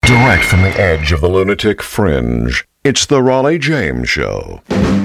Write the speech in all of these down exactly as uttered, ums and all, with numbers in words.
Direct from the edge of the lunatic fringe, it's the Raleigh James Show.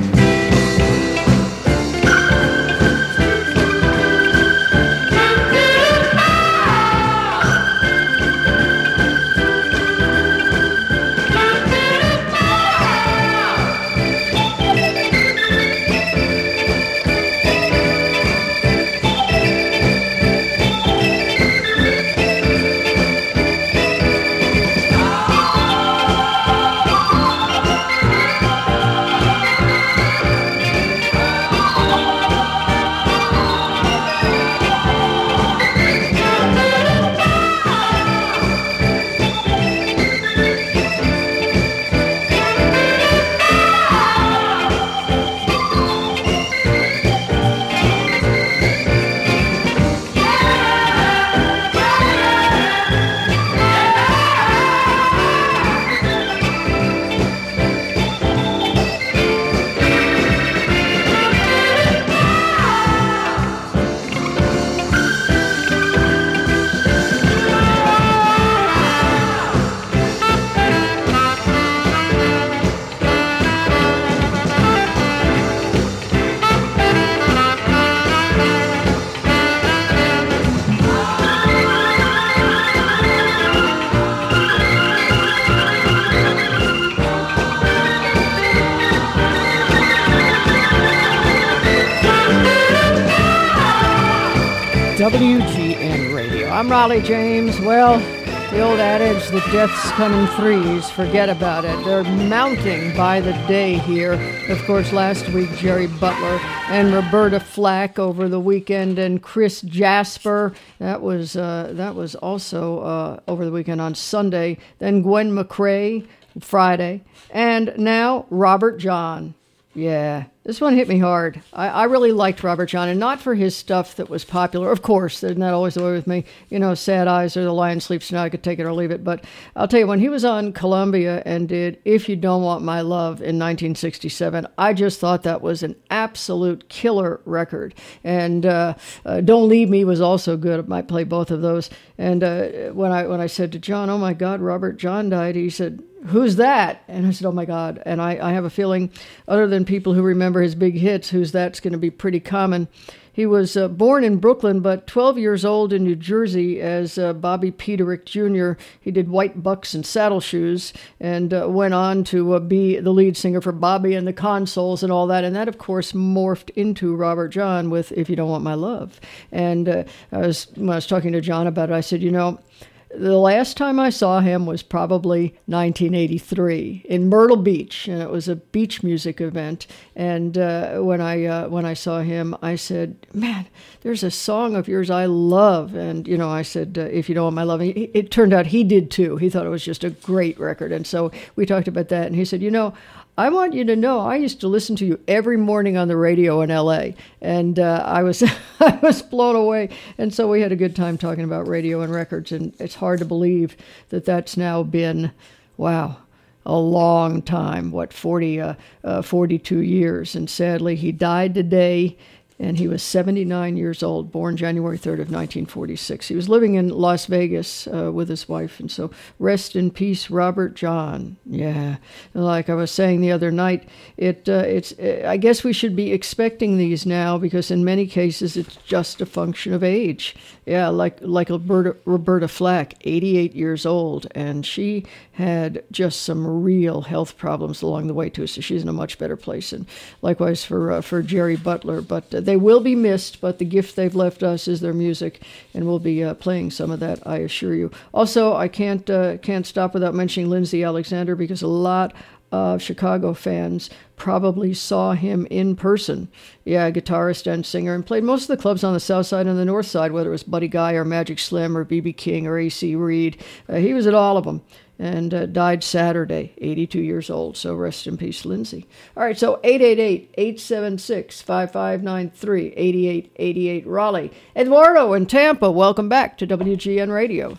W G N Radio. I'm Raleigh James. Well, the old adage that deaths come in threes, forget about it. They're mounting by the day here. Of course, last week, Jerry Butler and Roberta Flack over the weekend, and Chris Jasper. That was uh, that was also uh, over the weekend on Sunday. Then Gwen McCrae, Friday. And now Robert John. Yeah, this one hit me hard. I, I really liked Robert John, and not for his stuff that was popular. Of course, isn't that always the way with me? You know, Sad Eyes or The Lion Sleeps Tonight, I could take it or leave it. But I'll tell you, when he was on Columbia and did If You Don't Want My Love in nineteen sixty-seven, I just thought that was an absolute killer record. And uh, uh, Don't Leave Me was also good. I might play both of those. And uh, when I when I said to John, oh my God, Robert John died, he said, who's that? And I said, oh my God. And I, I have a feeling, other than people who remember his big hits, who's that's going to be pretty common. He was uh, born in Brooklyn, but twelve years old in New Jersey as uh, Bobby Peterick Junior He did White Bucks and Saddle Shoes, and uh, went on to uh, be the lead singer for Bobby and the Consoles and all that. And that, of course, morphed into Robert John with If You Don't Want My Love. And uh, I was, when I was talking to John about it, I said, you know, the last time I saw him was probably nineteen eighty-three in Myrtle Beach, and it was a beach music event. And uh, when I uh, when I saw him, I said, "Man, there's a song of yours I love." And you know, I said, uh, "If You Don't Want My Love." It, it turned out he did too. He thought it was just a great record, and so we talked about that. And he said, "You know, I want you to know, I used to listen to you every morning on the radio in L A, and uh, I was I was blown away." And so we had a good time talking about radio and records, and it's hard to believe that that's now been, wow, a long time, what, forty, uh, uh, forty-two years. And sadly, he died today, and he was seventy-nine years old, born January third of nineteen forty-six. He was living in Las Vegas uh, with his wife, and so rest in peace, Robert John. Yeah, like I was saying the other night, it uh, it's uh, I guess we should be expecting these now, because in many cases it's just a function of age. Yeah, like like Roberta, Roberta Flack, eighty-eight years old, and she had just some real health problems along the way too, so she's in a much better place. And likewise for uh, for Jerry Butler, but uh, they will be missed, but the gift they've left us is their music, and we'll be uh, playing some of that, I assure you. Also, I can't uh, can't stop without mentioning Lindsay Alexander, because a lot of Chicago fans probably saw him in person. Yeah, guitarist and singer, and played most of the clubs on the south side and the north side, whether it was Buddy Guy or Magic Slim or B B King or A C Reed. Uh, he was at all of them, and uh, died Saturday, eighty-two years old. So rest in peace, Lindsay. All right, so eight eight eight, eight seven six, five five nine three, eight eight eight eight Raleigh. Eduardo in Tampa, welcome back to W G N Radio.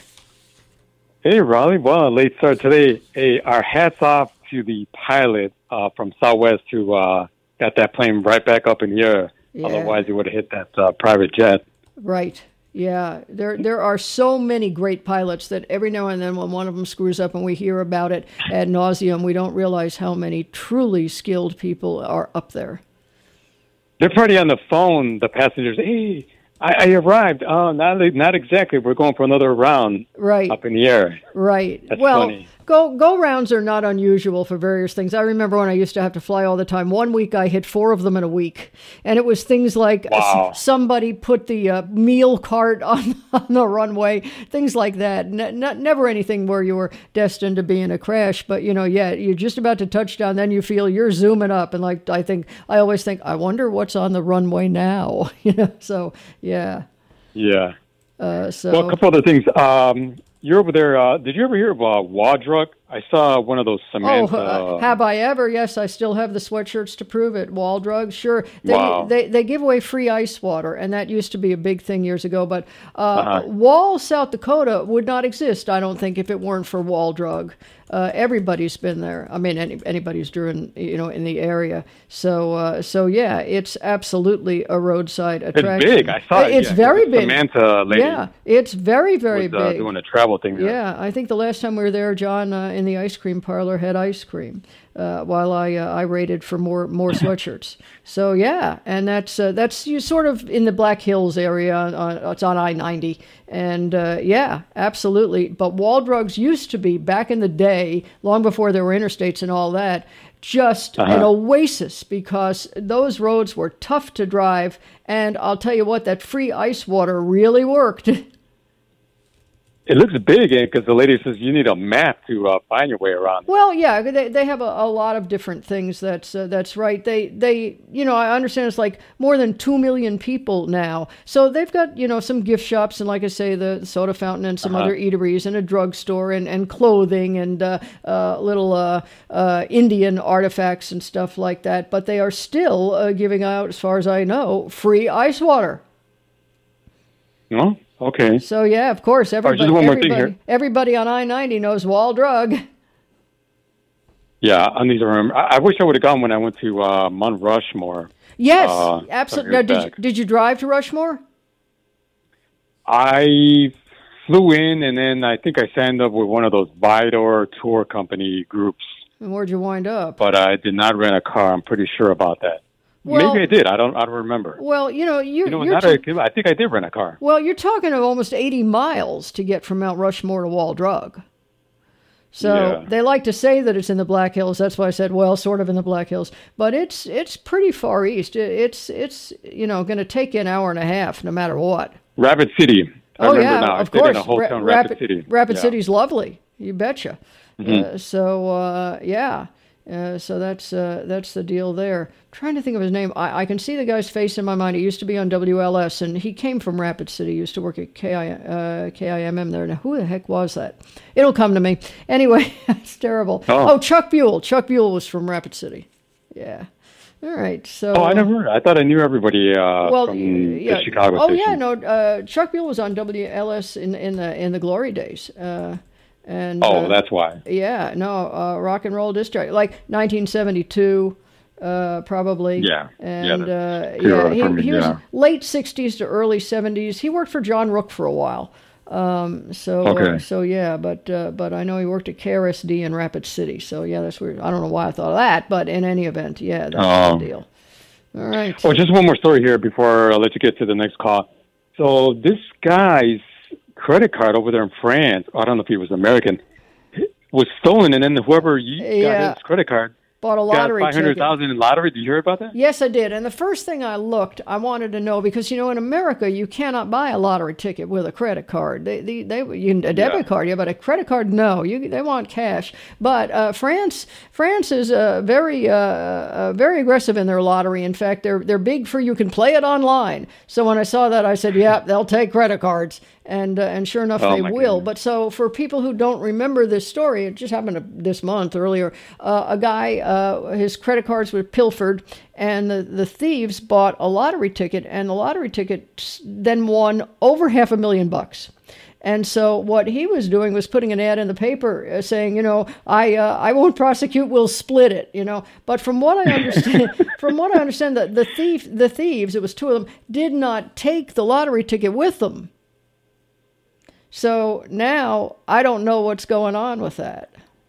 Hey, Raleigh. Well, late start today. Hey, our hats off to the pilot uh, from Southwest who uh, got that plane right back up in the air. Yeah. Otherwise, he would have hit that uh, private jet. Right. Yeah, there there are so many great pilots that every now and then when one of them screws up and we hear about it ad nauseum, we don't realize how many truly skilled people are up there. They're pretty on the phone, the passengers. Hey, I, I arrived. Oh, not not exactly. We're going for another round. Right. Up in the air. Right. That's well, funny. Go go rounds are not unusual for various things. I remember when I used to have to fly all the time. One week I hit four of them in a week, and it was things like wow. s- somebody put the uh, meal cart on, on the runway, things like that. N- n- never anything where you were destined to be in a crash, but you know, yeah, you're just about to touch down, then you feel you're zooming up, and like I think I always think, I wonder what's on the runway now. You know, so yeah, yeah. Uh, so well, a couple other things. Um, You're over there. Uh, did you ever hear about Waldrug? I saw one of those Samantha. Oh, uh, have I ever? Yes, I still have the sweatshirts to prove it. Waldrug, sure. They, wow. they they give away free ice water, and that used to be a big thing years ago. But uh, uh-huh. Wall, South Dakota would not exist, I don't think, if it weren't for Waldrug. Uh, everybody's been there. I mean, any, anybody's doing, you know, in the area. So, uh, so yeah, it's absolutely a roadside attraction. It's big. I saw it. It's yeah. very it big. Samantha lady. Yeah, it's very, very was, uh, big. Doing a travel thing there. Yeah, I think the last time we were there, John, uh, in the ice cream parlor, had ice cream uh, while I uh, I raided for more more sweatshirts. So yeah, and that's uh, that's you sort of in the Black Hills area. On, on, it's on I ninety, and uh, yeah, absolutely. But Waldrugs used to be back in the day, long before there were interstates and all that, just uh-huh. an oasis because those roads were tough to drive. And I'll tell you what, that free ice water really worked. It looks big because the lady says you need a map to uh, find your way around. Well, yeah, they they have a, a lot of different things. That's uh, that's right. They they you know I understand it's like more than two million people now. So they've got you know some gift shops and like I say the soda fountain and some uh-huh. other eateries and a drugstore and, and clothing and uh, uh, little uh, uh, Indian artifacts and stuff like that. But they are still uh, giving out, as far as I know, free ice water. No. Okay. So yeah, of course, everybody, right, just one more everybody, thing here. everybody on I ninety knows Waldrug. Yeah, I need to remember. I, I wish I would have gone when I went to uh, Mount Rushmore. Yes, uh, absolutely. Now, did you, did you drive to Rushmore? I flew in, and then I think I signed up with one of those Vidor tour company groups. And where'd you wind up? But I did not rent a car. I'm pretty sure about that. Well, maybe I did. I don't. I don't remember. Well, you know, you're, you know, you're not t- a, I think I did rent a car. Well, you're talking of almost eighty miles to get from Mount Rushmore to Waldrug. So yeah. they like to say that it's in the Black Hills. That's why I said, well, sort of in the Black Hills, but it's it's pretty far east. It, it's it's you know going to take you an hour and a half, no matter what. Rapid City. I oh remember yeah, now. of I course. In a hotel Ra- in Rapid, Rapid City. Rapid yeah. City's lovely. You betcha. Mm-hmm. Uh, so uh, yeah. Uh, so that's uh, that's the deal there. I'm trying to think of his name. I, I can see the guy's face in my mind. He used to be on W L S, and he came from Rapid City. He used to work at K I, uh, K I M M there. Now, who the heck was that? It'll come to me. Anyway, it's terrible. Oh. oh, Chuck Buell. Chuck Buell was from Rapid City. Yeah. All right. So. Oh, I never. I thought I knew everybody uh, well, from yeah. the Chicago Oh station. yeah, no. Uh, Chuck Buell was on W L S in in the in the glory days. Uh, And, oh, uh, that's why. Yeah, no, uh, rock and roll district, like nineteen seventy-two, uh, probably. Yeah, and yeah, uh, too yeah, early he, for me, he yeah. was late sixties to early seventies. He worked for John Rook for a while. Um, so, Okay. uh, so yeah, but uh, but I know he worked at K R S D in Rapid City. So yeah, that's weird. I don't know why I thought of that, but in any event, yeah, that's Oh. the deal. All right. Oh, just one more story here before I let you get to the next call. So this guy's credit card over there in France, I don't know if he was American, was stolen, and then whoever you Yeah. got his credit card Bought a got lottery five hundred ticket. thousand in lottery. Did you hear about that? Yes, I did. And the first thing I looked, I wanted to know, because, you know, in America, you cannot buy a lottery ticket with a credit card. They, they, they you, a debit Yeah. card, yeah, but a credit card, no. You, they want cash. But uh, France, France is uh, very, uh, uh, very aggressive in their lottery. In fact, they're they're big for you can play it online. So when I saw that, I said, yeah, they'll take credit cards. And uh, and sure enough, Oh, they my will. goodness. But so for people who don't remember this story, it just happened this month earlier. Uh, a guy, uh, his credit cards were pilfered, and the, the thieves bought a lottery ticket, and the lottery ticket then won over half a million bucks. And so what he was doing was putting an ad in the paper uh, saying, you know, I uh, I won't prosecute, we'll split it, you know. But from what I understand, from what I understand, the, the thief, the thieves, it was two of them, did not take the lottery ticket with them. So now I don't know what's going on with that.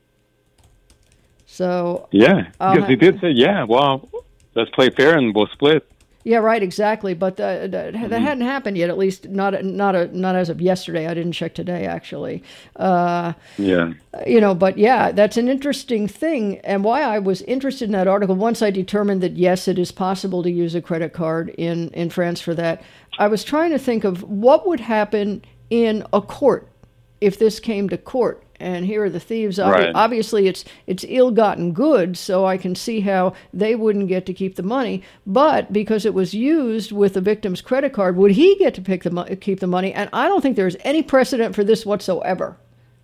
So yeah, I'll because he have- did say, yeah, well, let's play fair and we'll split. Yeah, right, exactly. But uh, that Mm-hmm. hadn't happened yet. At least not not a, not as of yesterday. I didn't check today, actually. Uh, Yeah. you know, but yeah, that's an interesting thing. And why I was interested in that article, once I determined that yes, it is possible to use a credit card in in France for that, I was trying to think of what would happen in a court if this came to court. And here are the thieves. Obvi- Right. Obviously, it's it's ill-gotten goods, so I can see how they wouldn't get to keep the money. But because it was used with the victim's credit card, would he get to pick the mo- keep the money? And I don't think there's any precedent for this whatsoever.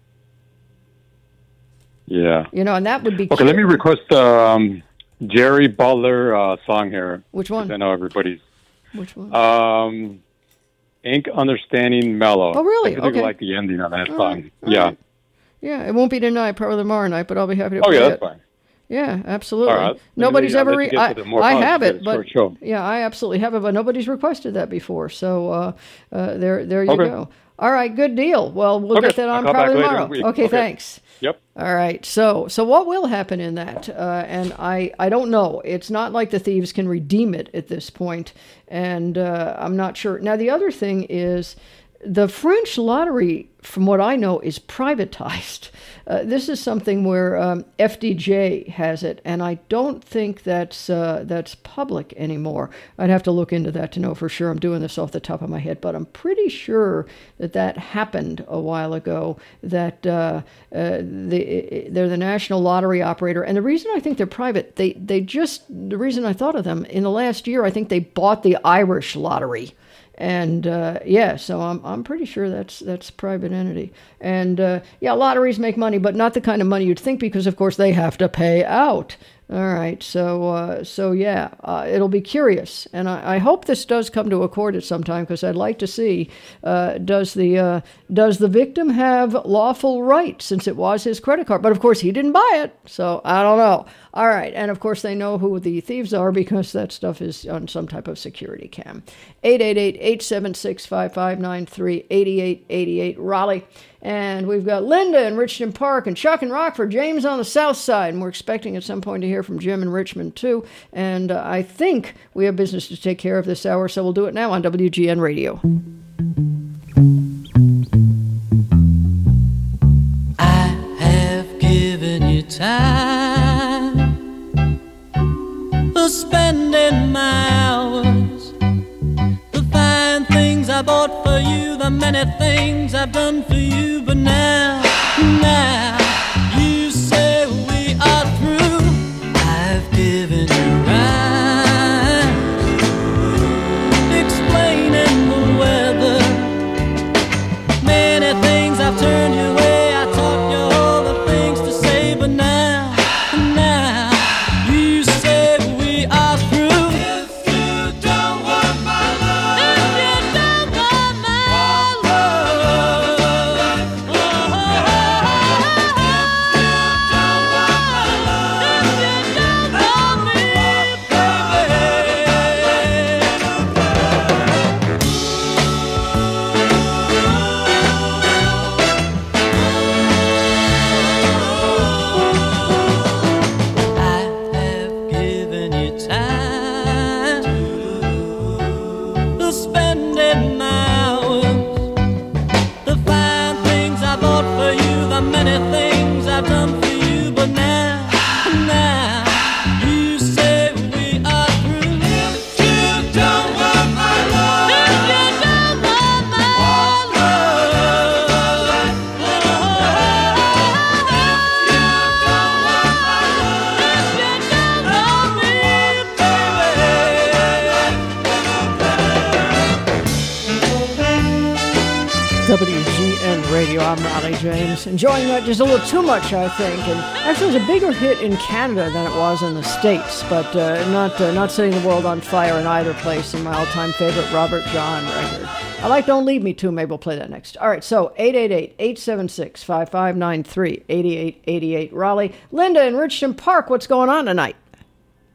Yeah. You know, and that would be Okay, let me request um, Jerry Butler uh, song here. Which one? 'cause I know everybody's. Which one? Um, Ink Understanding Mellow. Oh, really? I particularly Okay. like the ending on that All song. right, all Yeah. right. Yeah, it won't be tonight, probably tomorrow night, but I'll be happy to Oh, play yeah, it. that's fine. Yeah, absolutely. All right. Nobody's I'll ever. let Re- you get I, to the more I fun have shit. it, It's but short show. yeah, I absolutely have it, but nobody's requested that before. So uh, uh, there, there you Okay. go. All right, good deal. Well, we'll Okay, get that I'll on call back probably later in tomorrow. the week. Okay, Okay. thanks. Yep. All right. So, so what will happen in that? Uh, and I, I don't know. It's not like the thieves can redeem it at this point, and uh, I'm not sure. Now, the other thing is, the French lottery, from what I know, is privatized. Uh, this is something where um, F D J has it, and I don't think that's uh, that's public anymore. I'd have to look into that to know for sure. I'm doing this off the top of my head, but I'm pretty sure that that happened a while ago. That uh, uh, the, they're the national lottery operator, and the reason I think they're private, they they just the reason I thought of them in the last year, I think they bought the Irish lottery. And uh, yeah, so I'm I'm pretty sure that's that's a private entity. And uh, yeah, lotteries make money, but not the kind of money you'd think, because of course they have to pay out. All right, so uh, so yeah, uh, it'll be curious, and I, I hope this does come to a court at some time, because I'd like to see uh, does the uh, does the victim have lawful right, since it was his credit card, but of course he didn't buy it, so I don't know. All right, and of course they know who the thieves are, because that stuff is on some type of security cam. eight eight eight, eight seven six, five five nine three, eight eight eight eight, Raleigh. And we've got Linda in Richmond Park, and Chuck and Rockford, James on the south side. And we're expecting at some point to hear from Jim in Richmond, too. And uh, I think we have business to take care of this hour, so we'll do it now on W G N Radio. I have given you time for spending my hours, the fine things I bought for you, the many things I've done for you, but now, now, you say we are through. I've given you rhymes explaining the weather, many things I've turned your way, I taught you all the things to say, but now, now, you say we are through. If you don't want my love, if you don't want my love, oh, oh, oh, if you don't want my love, if you don't want me, I have given you time to spend in my hours, the fine things I bought for you, the many things I've done for you, but now, now, you say we are through. If you don't want my love, if you don't want my love, oh, if you don't want my love, if you don't want me, W G N Radio, I'm Raleigh James. Enjoying that just a little too much, I think. And actually, it was a bigger hit in Canada than it was in the States, but uh, not uh, not setting the world on fire in either place. In my all-time favorite Robert John record. I like Don't Leave Me Too. Maybe we'll play that next. All right, so eight eight eight, eight seven six, five five nine three, eight eight eight eight, Raleigh. Linda in Richmond Park, what's going on tonight?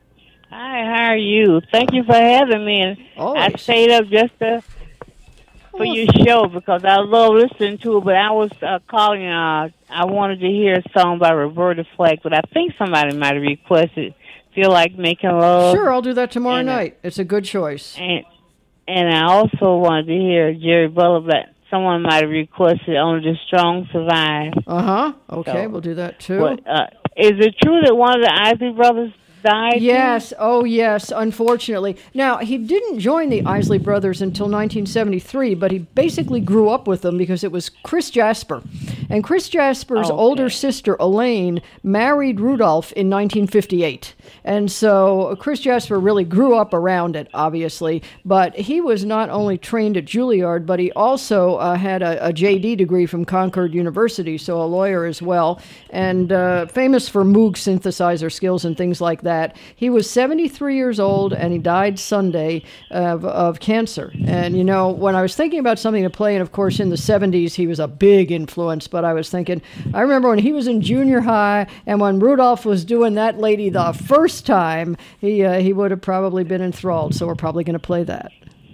Hi, how are you? Thank you for having me. And I Always. stayed up just to for your show because I love listening to it. But I was uh, calling. Uh, I wanted to hear a song by Roberta Flack, but I think somebody might have requested "Feel Like Making Love." Sure, I'll do that tomorrow and, night. It's a good choice. And and I also wanted to hear Jerry Butler, but someone might have requested "Only the Strong Survive." Uh huh. Okay, So, we'll do that too. But, uh, is it true that one of the Isley brothers died? Yes. Oh, yes. Unfortunately. Now, he didn't join the Isley Brothers until nineteen seventy-three, but he basically grew up with them because it was Chris Jasper. And Chris Jasper's Oh, okay. older sister, Elaine, married Rudolph in nineteen fifty-eight. And so Chris Jasper really grew up around it, obviously. But he was not only trained at Juilliard, but he also uh, had a, a J D degree from Concord University, so a lawyer as well, and uh, famous for Moog synthesizer skills and things like that. He was seventy-three years old, and he died Sunday of, of cancer. And, you know, when I was thinking about something to play, and of course in the seventies he was a big influence, but I was thinking, I remember when he was in junior high, and when Rudolph was doing That Lady the first time, he, uh, he would have probably been enthralled, so we're probably going to play that.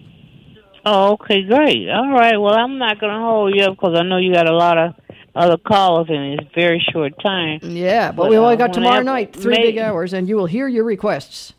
Oh, okay, great. All right. Well, I'm not going to hold you up because I know you got a lot of other callers in a very short time. Yeah, but, But, we only uh, got tomorrow whenever- night, three may- big hours, and you will hear your requests.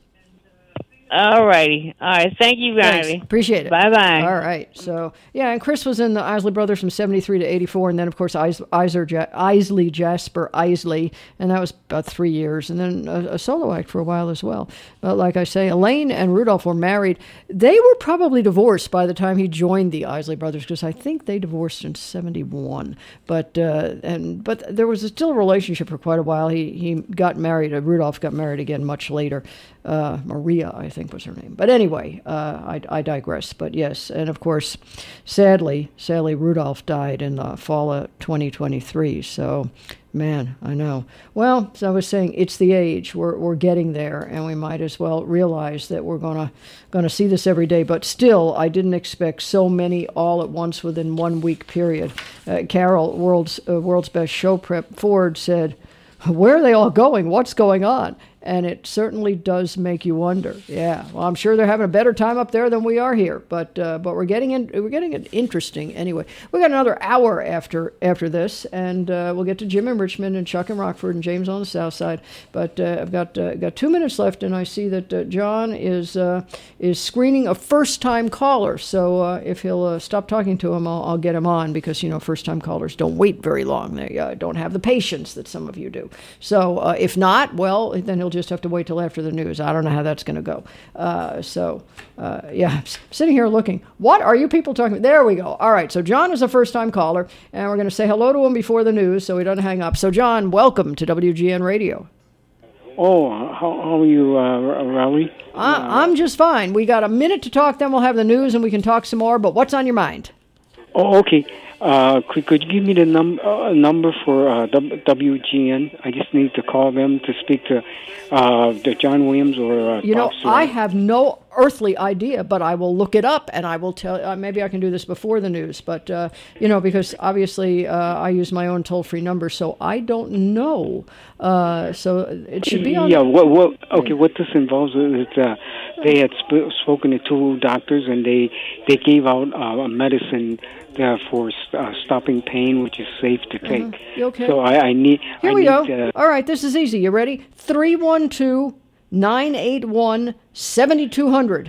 All righty. All right. Thank you, Thanks. Riley. Appreciate it. Bye-bye. All right. So, yeah, and Chris was in the Isley Brothers from seventy-three to eighty-four, and then, of course, Is- Iser, ja- Isley, Jasper Isley, and that was about three years, and then a, a solo act for a while as well. But like I say, Elaine and Rudolph were married. They were probably divorced by the time he joined the Isley Brothers, because I think they divorced in seventy-one. But uh, and but there was still a relationship for quite a while. He, he got married. Uh, Rudolph got married again much later. Uh, Maria, I think, was her name. But anyway, uh, I, I digress. But yes, and of course, sadly, sadly, Rudolph died in the fall of twenty twenty-three. So, man, I know. Well, as I was saying, it's the age. We're we're getting there, and we might as well realize that we're gonna gonna see this every day. But still, I didn't expect so many all at once within one week period. Uh, Carol, world's uh, world's best show prep Ford said, "Where are they all going? What's going on?" And it certainly does make you wonder. Yeah, well, I'm sure they're having a better time up there than we are here. But uh, but we're getting in, we're getting it interesting anyway. We got another hour after after this, and uh, we'll get to Jim in Richmond and Chuck in Rockford and James on the South Side. But uh, I've got uh, got two minutes left, and I see that uh, John is uh, is screening a first time caller. So uh, if he'll uh, stop talking to him, I'll, I'll get him on, because you know first time callers don't wait very long. They uh, don't have the patience that some of you do. So uh, if not, well, then he'll just have to wait till after the news. I don't know how that's going to go. Uh, so, uh, yeah, I'm sitting here looking. What are you people talking about? There we go. All right, so John is a first-time caller, and we're going to say hello to him before the news so he doesn't hang up. So, John, welcome to W G N Radio. Oh, how, how are you, uh, Raleigh? I, I'm just fine. We got a minute to talk, then we'll have the news, and we can talk some more. But what's on your mind? Oh, okay. Uh, could could you give me the num uh, number for uh, W G N? I just need to call them to speak to uh, the John Williams or uh, You know, Bob Surratt. I have no earthly idea, but I will look it up, and I will tell. Uh, maybe I can do this before the news, but uh, you know, because obviously uh, I use my own toll-free number, so I don't know. Uh, so it should be on. Yeah. What? What? Okay. What this involves is uh, they had sp- spoken to two doctors, and they they gave out uh, a medicine uh, for uh, stopping pain, which is safe to take. Uh-huh. Okay. So I, I need. Here I we need, go. Uh, All right, this is easy. You ready? three one two, nine eight one, seven two zero zero.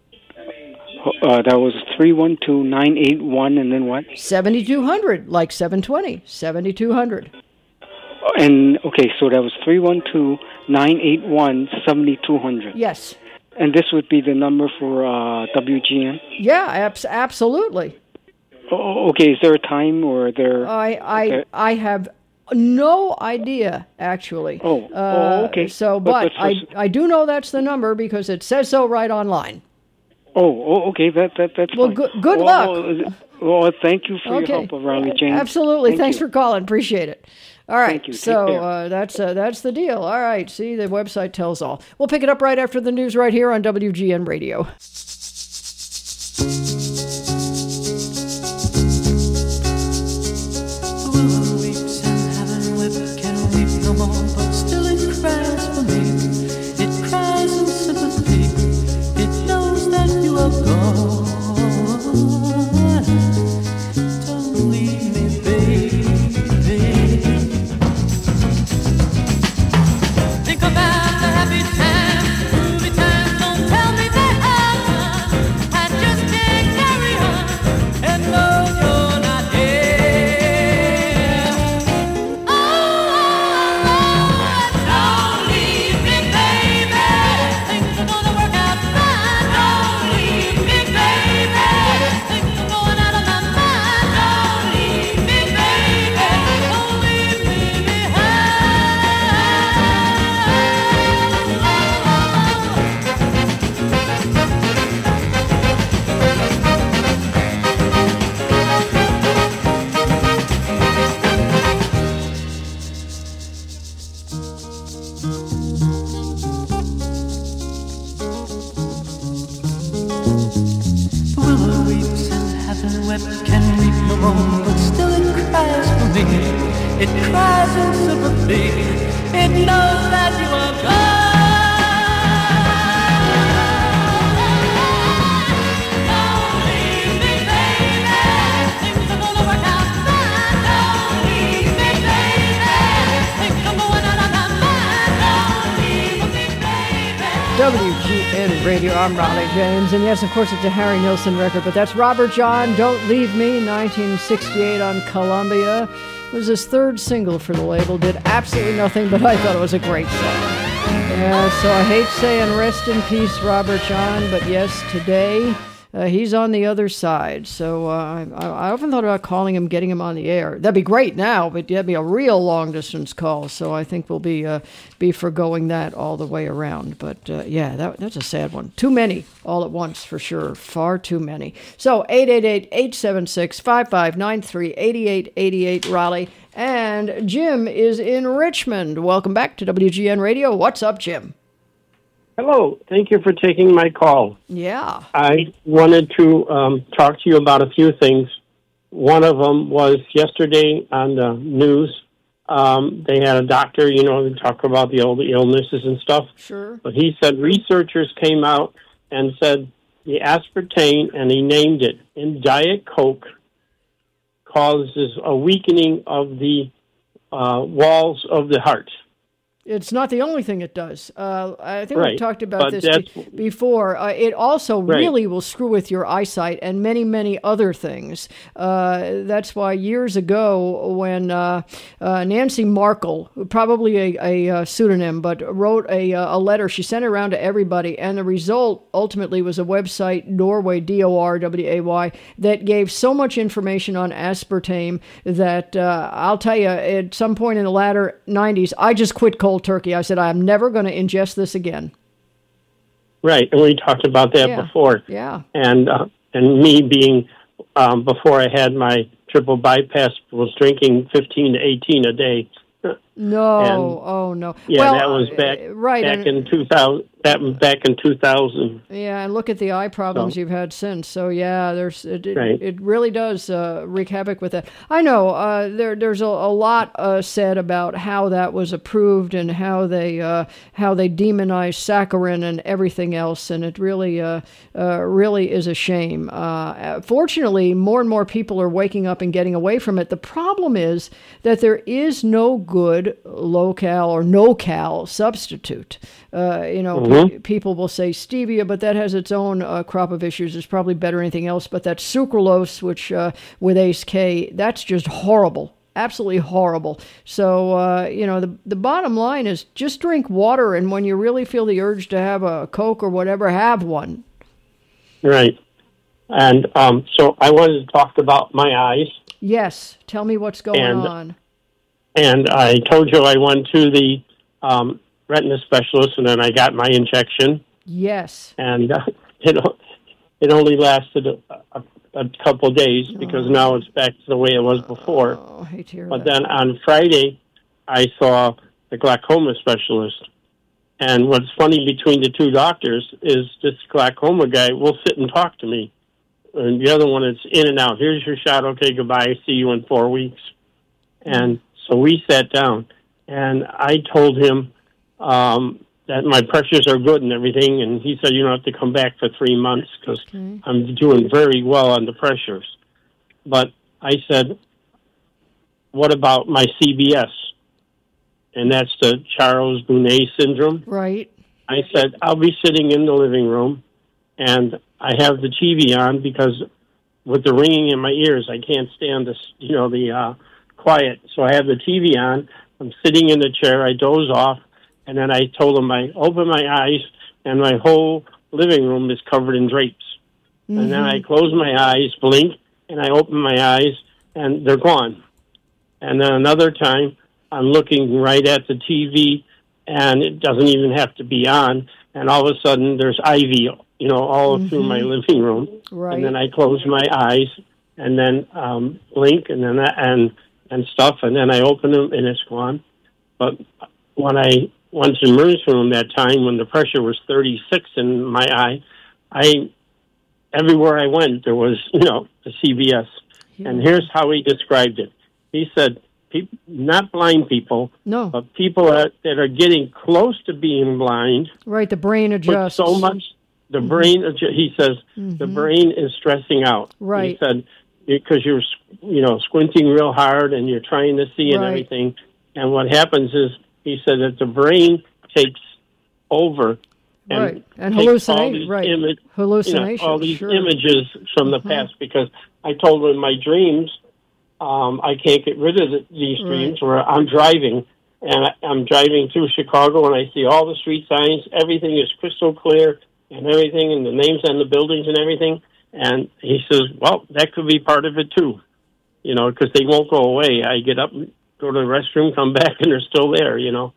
Uh, that was three one two, nine eight one, and then what? seventy-two hundred, like seven twenty, seventy-two hundred. And, okay, so that was three one two, nine eight one, seven two zero zero. Yes. And this would be the number for uh, W G N? Yeah, abs- absolutely. Oh, okay, is there a time or there... I I, okay. I have no idea, actually. Oh, Uh, oh okay. So, But- but, but I, for- I do know that's the number because it says so right online. Oh, oh okay, that, that, that's Well, fine. good- good Oh, luck. oh, Well, thank you for Okay. your help, Riley James. Absolutely. Thank Thanks you. for calling. Appreciate it. All right. Thank you. Take So care. uh, that's uh, that's the deal. All right. See, the website tells all. We'll pick it up right after the news right here on W G N Radio. Whoever weeps and haven't wept can weep no more, but still it cries for me. It cries in sympathy. It knows that you are gone. sweat can weep no more, but still it cries for me. It cries in sympathy. It knows that you are gone. Don't leave me, baby. Things are gonna work out fine. Don't leave me, baby. Things are going out of my mind. Don't leave me, baby. W G N Radio, I'm Raleigh James, and yes, of course, it's a Harry Nilsson record, but that's Robert John, Don't Leave Me, nineteen sixty-eight on Columbia. It was his third single for the label, did absolutely nothing, but I thought it was a great song. Yeah, so I hate saying rest in peace, Robert John, but yes, today, uh, he's on the other side. So uh, I, I often thought about calling him, getting him on the air. That'd be great now, but that'd be a real long-distance call, so I think we'll be uh, be forgoing that all the way around. But uh, yeah, that, that's a sad one. Too many all at once, for sure. Far too many. So eight eight eight, eight seven six, five five nine three, eight eight eight eight, Raleigh. And Jim is in Richmond. Welcome back to W G N Radio. What's up, Jim? Hello. Thank you for taking my call. Yeah. I wanted to um, talk to you about a few things. One of them was yesterday on the news. Um, they had a doctor, you know, they talk about the old illnesses and stuff. Sure. But he said researchers came out and said the aspartame, and he named it, in Diet Coke causes a weakening of the uh, walls of the heart. It's not the only thing it does. Uh, I think Right. we've talked about But this be- before. Uh, it also Right. really will screw with your eyesight and many, many other things. Uh, that's why years ago when uh, uh, Nancy Markle, probably a, a, uh pseudonym, but wrote a, a letter, she sent it around to everybody, and the result ultimately was a website, Dorway, D O R W A Y, that gave so much information on aspartame that uh, I'll tell you, at some point in the latter nineties, I just quit cold turkey. I said, I'm never going to ingest this again. Right, and we talked about that Yeah. before. Yeah. And uh, and me being, um, before I had my triple bypass, was drinking fifteen to eighteen a day. No, And- oh no. Yeah, well, that was back uh, right, back and, in two thousand. That was back in two thousand. yeah, and look at the eye problems So- you've had since. So yeah, there's it. It, Right. it really does uh, wreak havoc with that. I know uh, there there's a, a lot uh, said about how that was approved and how they uh, how they demonized saccharin and everything else, and it really uh, uh, really is a shame. Uh, fortunately, more and more people are waking up and getting away from it. The problem is that there is no good low-cal or no-cal substitute. Uh, you know, Mhm. pe- people will say stevia, but that has its own uh, crop of issues. It's probably better than anything else. But that sucralose, which uh, with A C E K, that's just horrible. Absolutely horrible. So, uh, you know, the the bottom line is just drink water, and when you really feel the urge to have a Coke or whatever, have one. Right. And um, so I wanted to talk about my eyes. Yes, tell me what's going And- on. And I told you I went to the um, retina specialist, and then I got my injection. Yes. And uh, it, it only lasted a, a, a couple of days because now it's back to the way it was before. Oh, I hate to hear But that. then on Friday, I saw the glaucoma specialist. And what's funny between the two doctors is this glaucoma guy will sit and talk to me. And the other one is in and out. Here's your shot. Okay, goodbye. See you in four weeks. And so we sat down, and I told him um, that my pressures are good and everything. And he said, you don't have to come back for three months because Okay. I'm doing very well on the pressures. But I said, what about my C B S? And that's the Charles-Bonnet syndrome. Right. I said, I'll be sitting in the living room, and I have the T V on because with the ringing in my ears, I can't stand this, you know, the uh, quiet. So I have the T V on. I'm sitting in the chair. I doze off, and then I told him I open my eyes, and my whole living room is covered in drapes. Mm-hmm. And then I close my eyes, blink, and I open my eyes, and they're gone. And then another time, I'm looking right at the T V, and it doesn't even have to be on. And all of a sudden, there's ivy, you know, all mm-hmm. through my living room. Right. And then I close my eyes, and then um, blink, and then I, and and stuff, and then I open them, and it's gone. But when I went to the emergency room that time, when the pressure was thirty-six in my eye, I everywhere I went, there was, you know, a C V S. Yeah. And here's how he described it. He said, people, not blind people, no. but people that, that are getting close to being blind. Right, the brain adjusts. So much, the mm-hmm. brain, he says, mm-hmm. the brain is stressing out. Right. He said, because you're, you know, squinting real hard and you're trying to see and right. everything. And what happens is, he said that the brain takes over and, right. and hallucinate, right. Image, hallucinations, you know, all these sure. images from the uh-huh. past. Because I told him in my dreams, um, I can't get rid of the, these dreams right. where I'm driving, and I, I'm driving through Chicago, and I see all the street signs. Everything is crystal clear, and everything, and the names on the buildings and everything. And he says, well, that could be part of it, too, you know, because they won't go away. I get up, go to the restroom, come back, and they're still there, you know.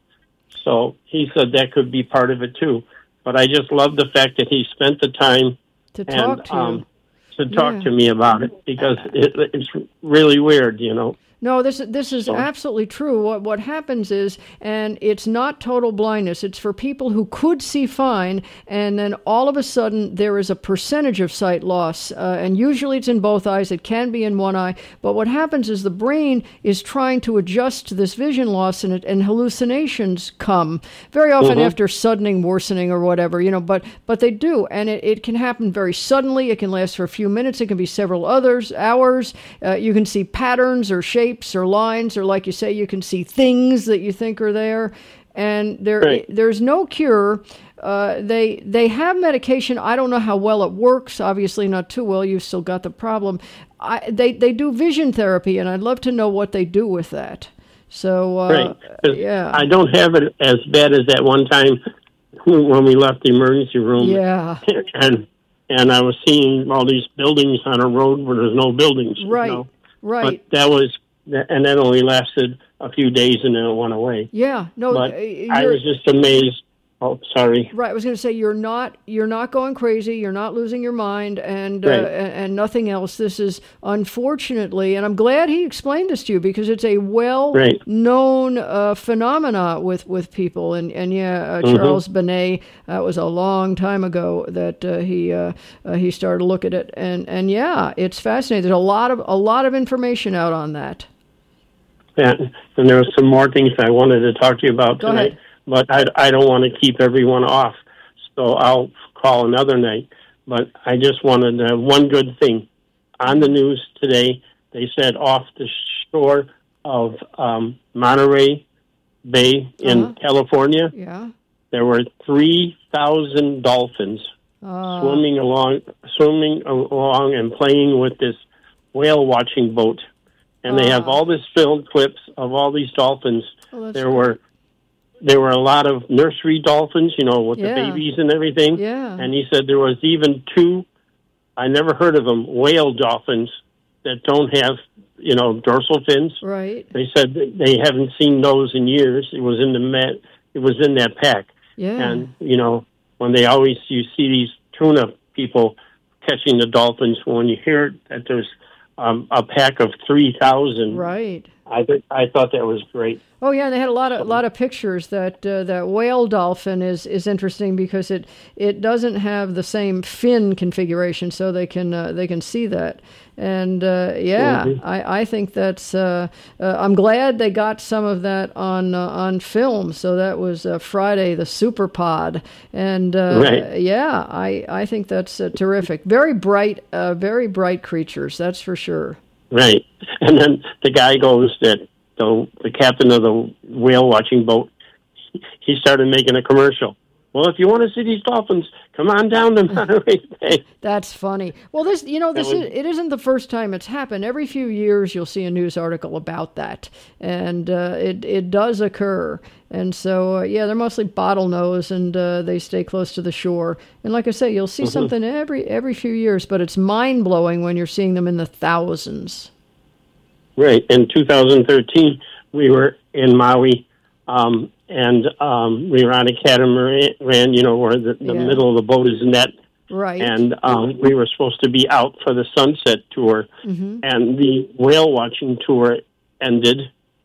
So he said that could be part of it, too. But I just love the fact that he spent the time to talk and, to you. Um, to talk yeah. to me about it, because it, it's really weird, you know. No, this this is absolutely true. What what happens is, and it's not total blindness, it's for people who could see fine, and then all of a sudden there is a percentage of sight loss, uh, and usually it's in both eyes. It can be in one eye, but what happens is the brain is trying to adjust to this vision loss, and it, and hallucinations come very often mm-hmm. after suddening worsening or whatever, you know, but but they do, and it, it can happen very suddenly. It can last for a few minutes. It can be several others, hours. Uh, you can see patterns or shapes or lines, or like you say, you can see things that you think are there, and there right. there's no cure. Uh, they they have medication. I don't know how well it works. Obviously not too well. You've still got the problem. I, they they do vision therapy, and I'd love to know what they do with that. So uh, right. yeah, I don't have it as bad as that one time when we left the emergency room. Yeah, and and I was seeing all these buildings on a road where there's no buildings. Right, you know? right. But that was. And that only lasted a few days, and then it went away. Yeah, no, but I was just amazed. Oh, sorry. Right, I was going to say you're not you're not going crazy. You're not losing your mind, and right. uh, and, and nothing else. This is unfortunately, and I'm glad he explained this to you, because it's a well-known right. uh, phenomena with, with people. And and yeah, uh, mm-hmm. Charles Bonnet. That was a long time ago that uh, he uh, uh, he started to look at it, and and yeah, it's fascinating. There's a lot of a lot of information out on that. Yeah, and there were some more things I wanted to talk to you about Go tonight. ahead. But I, I don't want to keep everyone off, so I'll call another night. But I just wanted to have one good thing. On the news today, they said off the shore of um, Monterey Bay in uh-huh. California, yeah. there were three thousand dolphins uh. swimming along, swimming along and playing with this whale-watching boat. And they uh. have all this filmed clips of all these dolphins. Oh, there were... There were a lot of nursery dolphins, you know, with yeah. the babies and everything. Yeah. And he said there was even two, I never heard of them, whale dolphins that don't have, you know, dorsal fins. Right. They said they haven't seen those in years. It was in the mat, it was in that pack. Yeah. And, you know, when they always, you see these tuna people catching the dolphins, when you hear that there's um, a pack of three thousand. Right. I th- I thought that was great. Oh yeah, and they had a lot of a lot of pictures. That uh, that whale dolphin is, is interesting because it it doesn't have the same fin configuration, so they can uh, they can see that. And uh, yeah, mm-hmm. I, I think that's. Uh, uh, I'm glad they got some of that on uh, on film. So that was uh, Friday, the Super Pod, and uh, right. yeah, I I think that's uh, terrific. Very bright, uh, very bright creatures. That's for sure. Right. And then the guy goes that the the captain of the whale watching boat, he started making a commercial. Well, if you want to see these dolphins, come on down to Monterey Bay. That's funny. Well, this, you know, this was, is, it isn't the first time it's happened. Every few years, you'll see a news article about that, and uh, it it does occur. And so, uh, yeah, they're mostly bottlenose, and uh, they stay close to the shore. And like I say, you'll see mm-hmm. something every every few years, but it's mind blowing when you're seeing them in the thousands. Right. In two thousand thirteen, we were in Maui. Um, and um, we were on a catamaran, you know, where the, the yeah. middle of the boat is net. Right. And um, we were supposed to be out for the sunset tour, mm-hmm. and the whale watching tour ended.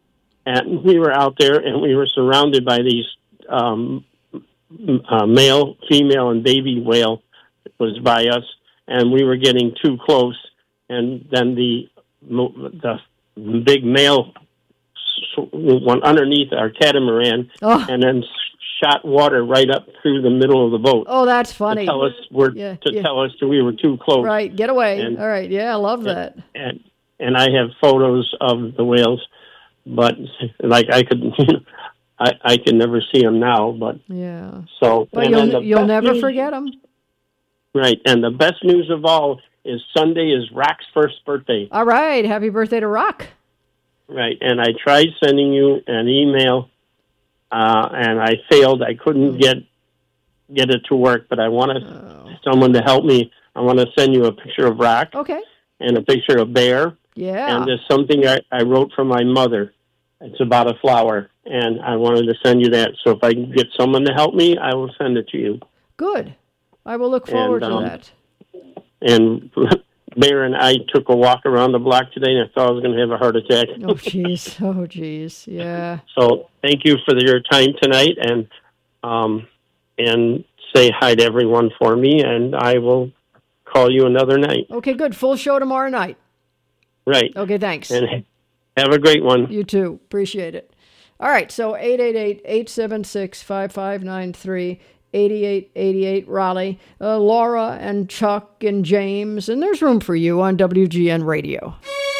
And we were out there, and we were surrounded by these um, uh, male, female, and baby whale that was by us. and we were getting too close, and then the the big male went underneath our catamaran, oh. and then shot water right up through the middle of the boat. Oh, that's funny. To tell us we're, yeah, to yeah. tell us that we were too close. Right, get away. And, All right, yeah, I love and, that. And and I have photos of the whales, but like I could, I I can never see them now. But yeah, so but and you'll you'll never news, forget them. Right, and the best news of all is Sunday is Rock's first birthday. All right, happy birthday to Rock. Right, and I tried sending you an email, uh, and I failed. I couldn't get get it to work, but I wanted oh. someone to help me. I want to send you a picture of Rock okay. and a picture of Bear. Yeah. And there's something I, I wrote for my mother. It's about a flower, and I wanted to send you that. So if I can get someone to help me, I will send it to you. Good. I will look forward and, um, to that. And Bear and I took a walk around the block today, and I thought I was going to have a heart attack. Oh, jeez. Oh, jeez. Yeah. So thank you for your time tonight, and um, and say hi to everyone for me, and I will call you another night. Okay, good. Full show tomorrow night. Right. Okay, thanks. And have a great one. You too. Appreciate it. All right, so eight eight eight, eight seven six, five five nine three, eight eight eight eight Raleigh, uh, Laura and Chuck and James, and there's room for you on W G N Radio.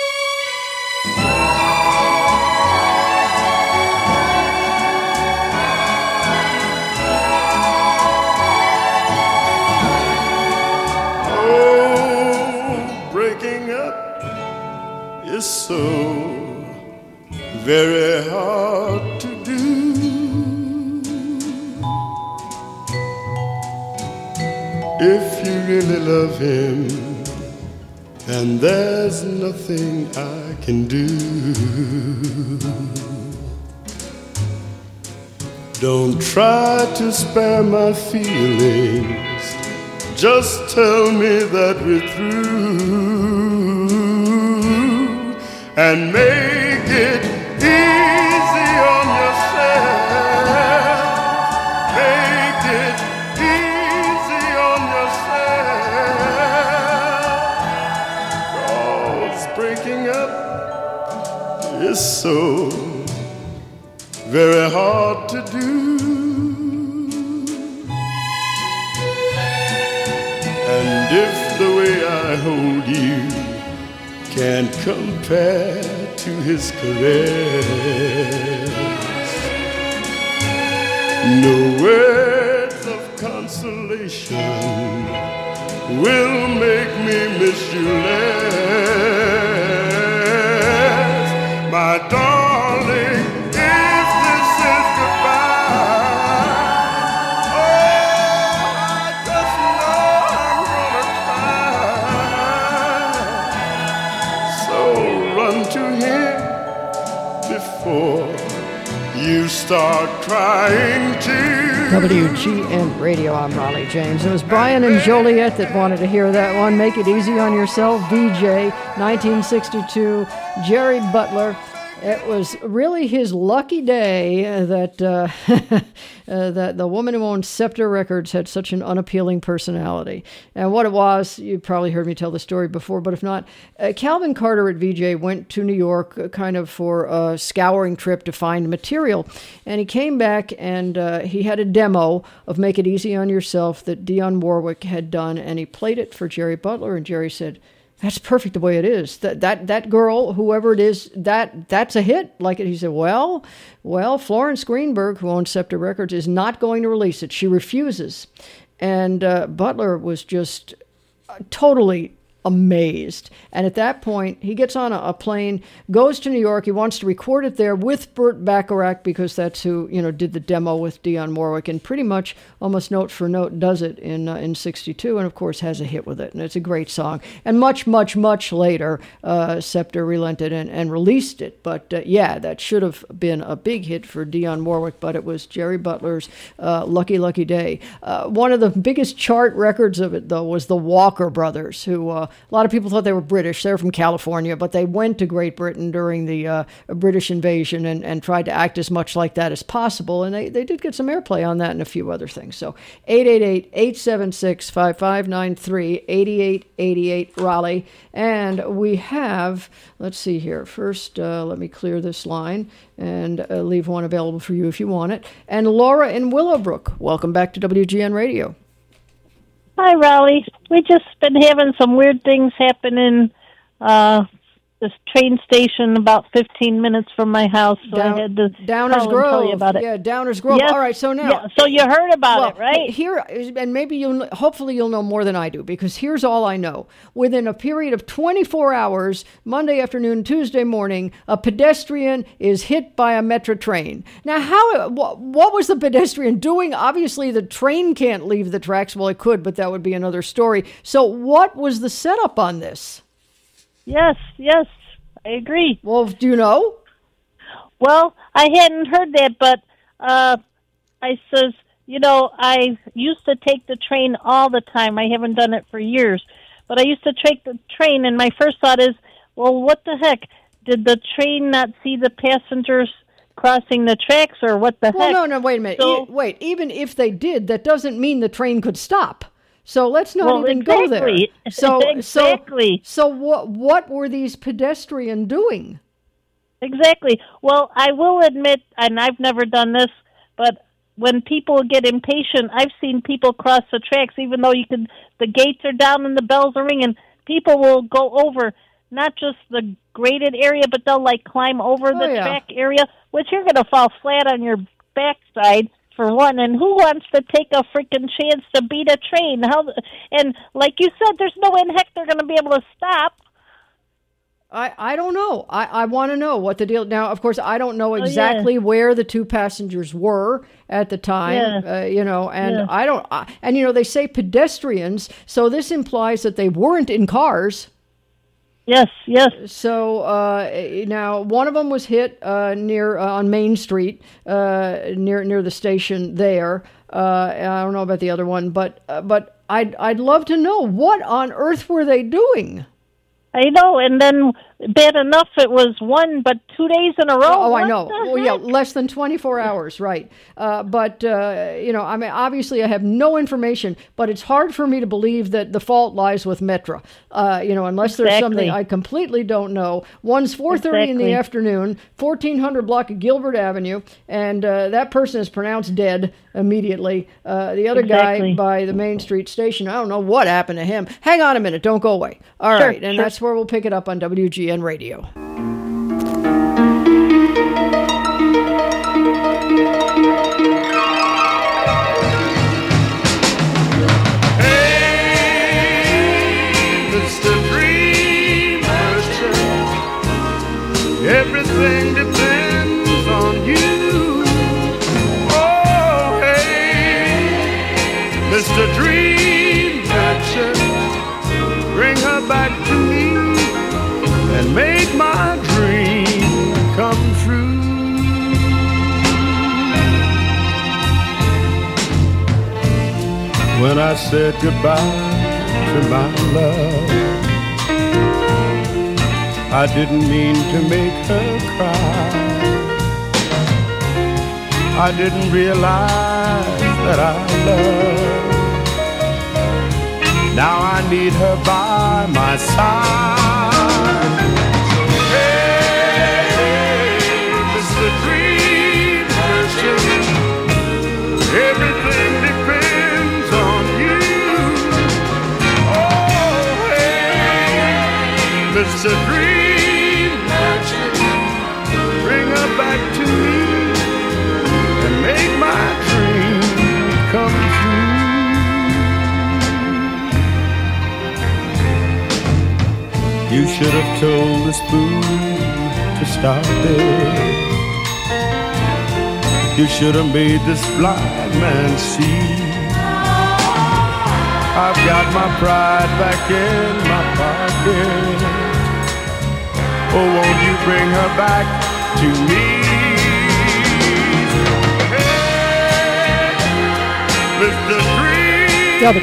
Oh, breaking up is so very hard to do. If you really love him, and there's nothing I can do. Don't try to spare my feelings, just tell me that we're through, and make it easy on yourself. Make it easy on yourself. 'Cause breaking up is so very hard to do. And if the way I hold you can't compare to his caress, no words of consolation will make me miss you less. My darling, if this is goodbye, oh, I just know I'm gonna cry. So run to him before you start crying too. W G N Radio, I'm Raleigh James. It was Brian and Joliet that wanted to hear that one. Make It Easy on Yourself, V J, nineteen sixty-two, Jerry Butler. It was really his lucky day that uh, uh, that the woman who owned Scepter Records had such an unappealing personality. And what it was, you probably heard me tell the story before, but if not, uh, Calvin Carter at V J went to New York uh, kind of for a scouring trip to find material. And he came back and uh, he had a demo of Make It Easy on Yourself that Dionne Warwick had done, and he played it for Jerry Butler, and Jerry said, "That's perfect the way it is. That that that girl, whoever it is, that that's a hit." Like it, he said, "Well, well, Florence Greenberg, who owns Scepter Records, is not going to release it. She refuses." And uh, Butler was just totally amazed. And at that point, he gets on a, a plane, goes to New York. He wants to record it there with Burt Bacharach, because that's who, you know, did the demo with Dionne Warwick, and pretty much almost note for note does it in uh, in sixty-two, and of course has a hit with it. And it's a great song. And much, much, much later, uh, Scepter relented and, and released it. But uh, yeah, that should have been a big hit for Dionne Warwick, but it was Jerry Butler's uh, Lucky, Lucky Day. Uh, one of the biggest chart records of it, though, was the Walker Brothers, who uh, a lot of people thought they were British. They're from California, but they went to Great Britain during the uh, British invasion and, and tried to act as much like that as possible. And they, they did get some airplay on that and a few other things. So eight eight eight, eight seven six, five five nine three, eight eight eight eight, Raleigh. And we have, let's see here. First, uh, let me clear this line and uh, leave one available for you if you want it. And Laura in Willowbrook, welcome back to W G N Radio. Hi, Raleigh. We just been having some weird things happen in uh, this train station about fifteen minutes from my house, so Down, I had to Downers call and Grove. tell you about it. Yeah, Downers Grove. Yes. All right, so now... Yeah, so you heard about well, it, right? Here, and maybe you'll, hopefully you'll know more than I do, because here's all I know. Within a period of twenty-four hours, Monday afternoon, Tuesday morning, a pedestrian is hit by a Metro train. Now, how? What, what was the pedestrian doing? Obviously, the train can't leave the tracks. Well, it could, but that would be another story. So what was the setup on this? Yes, yes, I agree. Well, do you know? Well, I hadn't heard that, but uh, I says, you know, I used to take the train all the time. I haven't done it for years, but I used to take the train, and my first thought is, well, what the heck? Did the train not see the passengers crossing the tracks, or what the well, heck? Well, no, no, wait a minute. So, e- wait, even if they did, that doesn't mean the train could stop. So let's not well, even exactly. go there. So, exactly. So, so what? What were these pedestrians doing? Exactly. Well, I will admit, and I've never done this, but when people get impatient, I've seen people cross the tracks, even though you can. The gates are down and the bells are ringing. People will go over not just the graded area, but they'll like climb over oh, the yeah. track area, which you're going to fall flat on your backside. For one, and who wants to take a freaking chance to beat a train? How? And like you said, there's no way in heck they're going to be able to stop. I, I don't know. I, I want to know what the deal. Now, of course, I don't know exactly oh, yeah. where the two passengers were at the time. Yeah. Uh, you know, and yeah. I don't. I, and you know, they say pedestrians, so this implies that they weren't in cars. Yes, yes. So uh, now one of them was hit uh, near uh, on Main Street, uh, near near the station there. Uh, I don't know about the other one, but uh, but I'd I'd love to know what on earth were they doing. I know, and then bad enough it was one, but two days in a row. Oh, what I know. The Oh, yeah, heck? less than twenty-four hours, right. Uh, but, uh, you know, I mean, obviously I have no information, but it's hard for me to believe that the fault lies with Metra, uh, you know, unless exactly. there's something I completely don't know. One's four thirty exactly. in the afternoon, fourteen hundred block of Gilbert Avenue, and uh, that person is pronounced dead immediately. Uh, the other exactly. guy by the Main Street station, I don't know what happened to him. Hang on a minute. Don't go away. All sure, right, and sure. that's where we'll pick it up on W G N Radio. Everything depends on you. Oh, hey, Mister Dream Catcher, bring her back to me and make my dream come true. When I said goodbye to my love, I didn't mean to make her cry. I didn't realize that I loved. Now I need her by my side. Hey, Mister Dream Merchant, everything depends on you. Oh, hey, Mister Dream, back to me and make my dream come true. You should have told the spoon to stop it. You should have made this blind man see. I've got my pride back in my pocket. Oh, won't you bring her back to me? Hey, Mister Dream. W G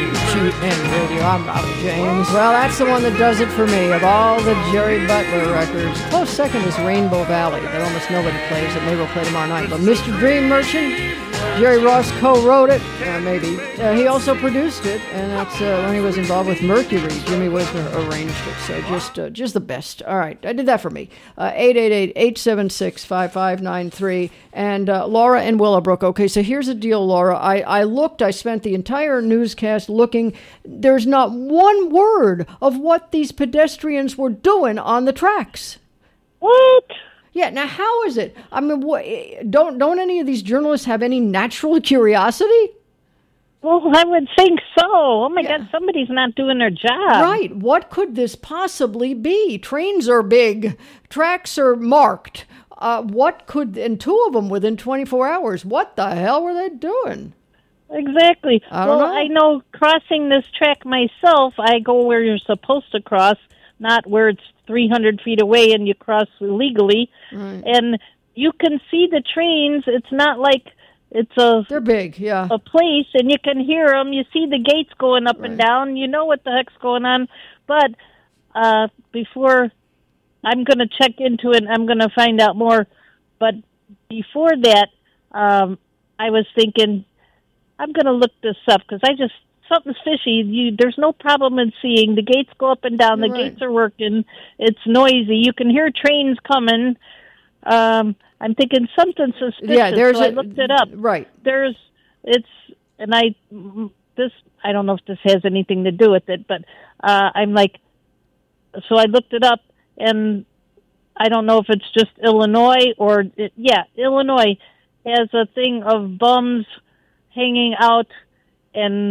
N Radio. I'm Robert James. Well, that's the one that does it for me. Of all the Jerry Butler records, close second is Rainbow Valley, that almost nobody plays, that maybe we'll play tomorrow night. But Mister Dream Merchant, Jerry Ross co-wrote it, uh, maybe. Uh, he also produced it, and that's uh, when he was involved with Mercury. Jimmy Wisner arranged it, so just uh, just the best. All right, I did that for me. Uh, eight eight eight, eight seven six, five five nine three. And uh, Laura in Willowbrook. Okay, so here's the deal, Laura. I, I looked, I spent the entire newscast looking. There's not one word of what these pedestrians were doing on the tracks. What? Yeah, now how is it? I mean, what, don't don't any of these journalists have any natural curiosity? Well, I would think so. Oh, my Yeah. God, somebody's not doing their job. Right. What could this possibly be? Trains are big. Tracks are marked. Uh, what could, and two of them within twenty-four hours. What the hell were they doing? Exactly. I don't well, know. I know crossing this track myself, I go where you're supposed to cross, not where it's three hundred feet away and you cross illegally. Right. And you can see the trains. It's not like it's a They're big, yeah. a place, and you can hear them. You see the gates going up and Right. down. You know what the heck's going on. But uh, before I'm going to check into it, I'm going to find out more. But before that, um, I was thinking, I'm going to look this up because I just, something's fishy. You, there's no problem in seeing. The gates go up and down. The Right. gates are working. It's noisy. You can hear trains coming. Um, I'm thinking something suspicious. Yeah, there's so I a- looked it up. Right. There's, it's, and I, this, I don't know if this has anything to do with it, but uh, I'm like, so I looked it up, and I don't know if it's just Illinois or, it, yeah, Illinois has a thing of bums hanging out and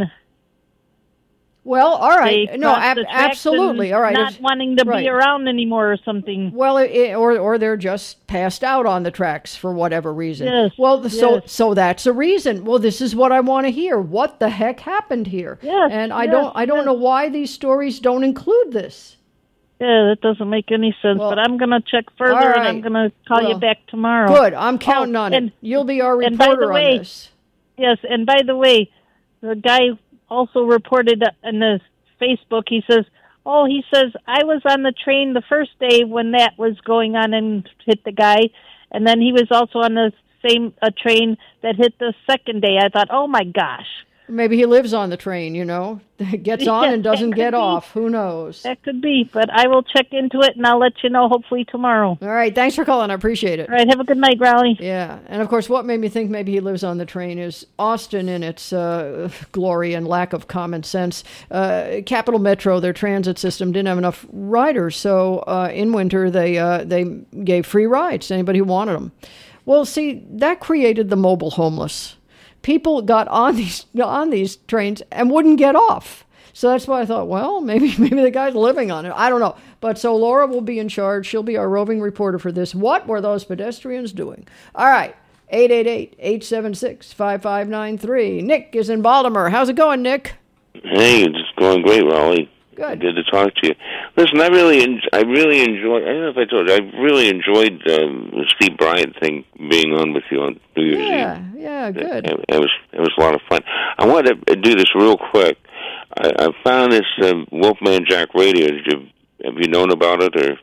Well, all they right. No, cross ab- the tracks absolutely. and All right. not If- wanting to right. be around anymore or something. Well, it, it- or or they're just passed out on the tracks for whatever reason. Yes, Well, th- so yes. so that's a reason. Well, this is what I want to hear. What the heck happened here? Yes, And I yes, don't I don't yes. know why these stories don't include this. Yeah, that doesn't make any sense, Well, but I'm going to check further, all and I'm right. going to call Well, you back tomorrow. Good. I'm counting Oh, on and- it. You'll be our and by the reporter way- on this. Yes, and by the way, the guy also reported in the Facebook, he says, oh, he says, I was on the train the first day when that was going on and hit the guy, and then he was also on the same a train that hit the second day. I thought, oh, my gosh. Maybe he lives on the train, you know, gets on Yeah, and doesn't that get could be. off. Who knows? That could be, but I will check into it, and I'll let you know hopefully tomorrow. All right. Thanks for calling. I appreciate it. All right, have a good night, Raleigh. Yeah, and of course, what made me think maybe he lives on the train is Austin in its uh, glory and lack of common sense. Uh, Capital Metro, their transit system, didn't have enough riders, so uh, in winter they uh, they gave free rides to anybody who wanted them. Well, see, that created the mobile homeless. People got on these on these trains and wouldn't get off. So that's why I thought, well, maybe maybe the guy's living on it. I don't know. But so Laura will be in charge. She'll be our roving reporter for this. What were those pedestrians doing? All right. eight eight eight, eight seven six, five five nine three. Nick is in Baltimore. How's it going, Nick? Hey, it's going great, Raleigh. Good. Good to talk to you. Listen, I really, en- I really enjoyed. I don't know if I told you, I really enjoyed um, the Steve Bryant thing being on with you on New Year's Yeah, Eve. yeah, good. It, it was, it was a lot of fun. I wanted to do this real quick. I, I found this um, Wolfman Jack Radio. Did you have you known about it, or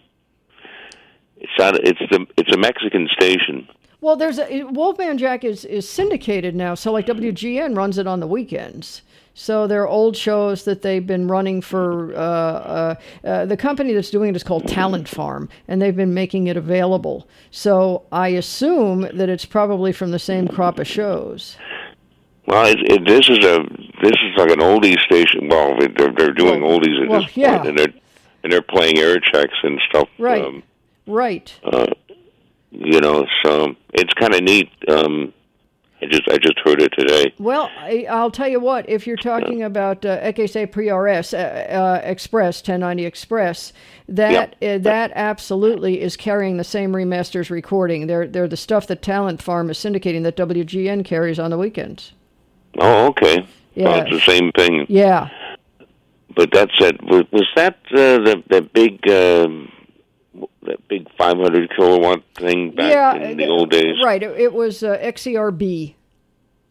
it's out? It's the it's a Mexican station. Well, there's a, Wolfman Jack is, is syndicated now, so like W G N runs it on the weekends. So there are old shows that they've been running for, uh, uh, uh, the company that's doing it is called Talent Farm, and they've been making it available. So I assume that it's probably from the same crop of shows. Well, it, it, this is a this is like an oldies station. Well, they're they're doing Well, oldies at well, this yeah. point, and they're and they're playing air checks and stuff. Right, Um, right. uh, you know, so it's kind of neat. Um, I just I just heard it today. Well, I, I'll tell you what, if you're talking about uh, X S A P R S, uh, uh, Express, ten ninety Express, that uh, that absolutely is carrying the same remasters recording. They're, they're the stuff that Talent Farm is syndicating that W G N carries on the weekends. Oh, okay. Yeah. Well, it's the same thing. Yeah. But that's it. Was, was that uh, the that big um, that big five hundred kilowatt thing back yeah, in the old days? Right. It, it was uh, X E R B.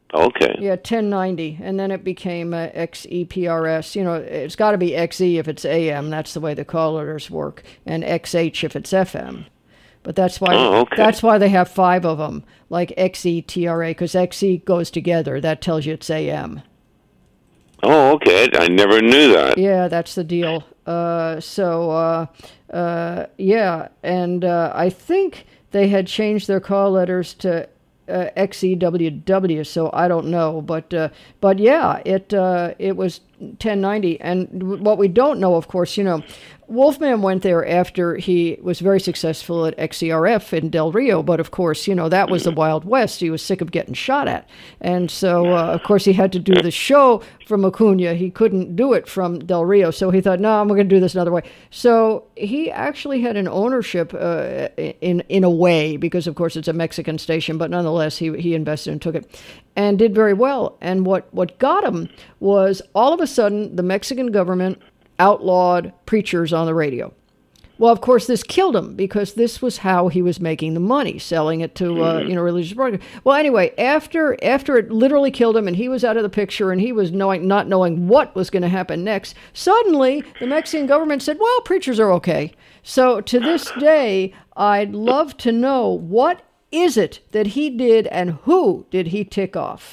Okay. Yeah, ten ninety, and then it became uh, X E P R S. You know, it's got to be X E if it's A M. That's the way the call letters work, and X H if it's F M. But that's why oh, okay. that's why they have five of them, like X E T R A, because X E goes together. That tells you it's A M. Oh, okay. I never knew that. Yeah, that's the deal. Uh, so, uh, uh, yeah, and uh, I think they had changed their call letters to uh, X E W W, so I don't know. But, uh, but yeah, it uh, it was ten ninety. And what we don't know, of course, you know, Wolfman went there after he was very successful at X E R F in Del Rio, but of course, you know, that was the Wild West. He was sick of getting shot at. And so, uh, of course, he had to do the show from Acuna. He couldn't do it from Del Rio, so he thought, no, I'm going to do this another way. So he actually had an ownership uh, in in a way, because, of course, it's a Mexican station, but nonetheless, he, he invested and took it and did very well. And what, what got him was all of a sudden the Mexican government outlawed preachers on the radio. Well, of course, this killed him because this was how he was making the money, selling it to uh, you know religious broadcast. Well, anyway, after after it literally killed him and he was out of the picture and he was knowing not knowing what was going to happen next, suddenly the Mexican government said, "Well, preachers are okay." So to this day, I'd love to know, what is it that he did and who did he tick off?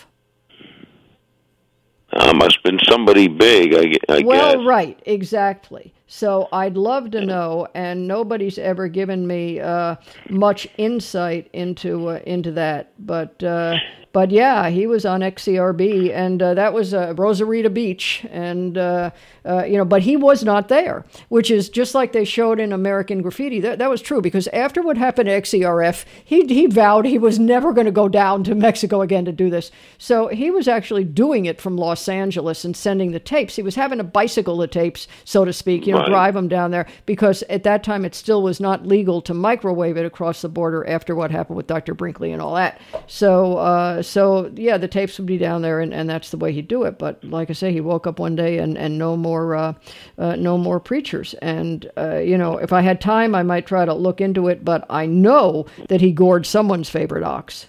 Uh, must have been somebody big, I, I well, guess. right, exactly. So I'd love to know, and nobody's ever given me uh, much insight into uh, into that. But uh, but yeah, he was on X C R B, and uh, that was uh, Rosarita Beach, and uh, uh, you know, but he was not there, which is just like they showed in American Graffiti. That that was true, because after what happened at X C R F, he he vowed he was never going to go down to Mexico again to do this. So he was actually doing it from Los Angeles and sending the tapes. He was having to bicycle the tapes, so to speak, you know, Right. drive them down there, because at that time it still was not legal to microwave it across the border after what happened with Doctor Brinkley and all that. So, uh, so yeah, the tapes would be down there, and, and that's the way he'd do it. But like I say, he woke up one day and, and no more, uh, uh, no more preachers. And, uh, you know, if I had time, I might try to look into it, but I know that he gored someone's favorite ox.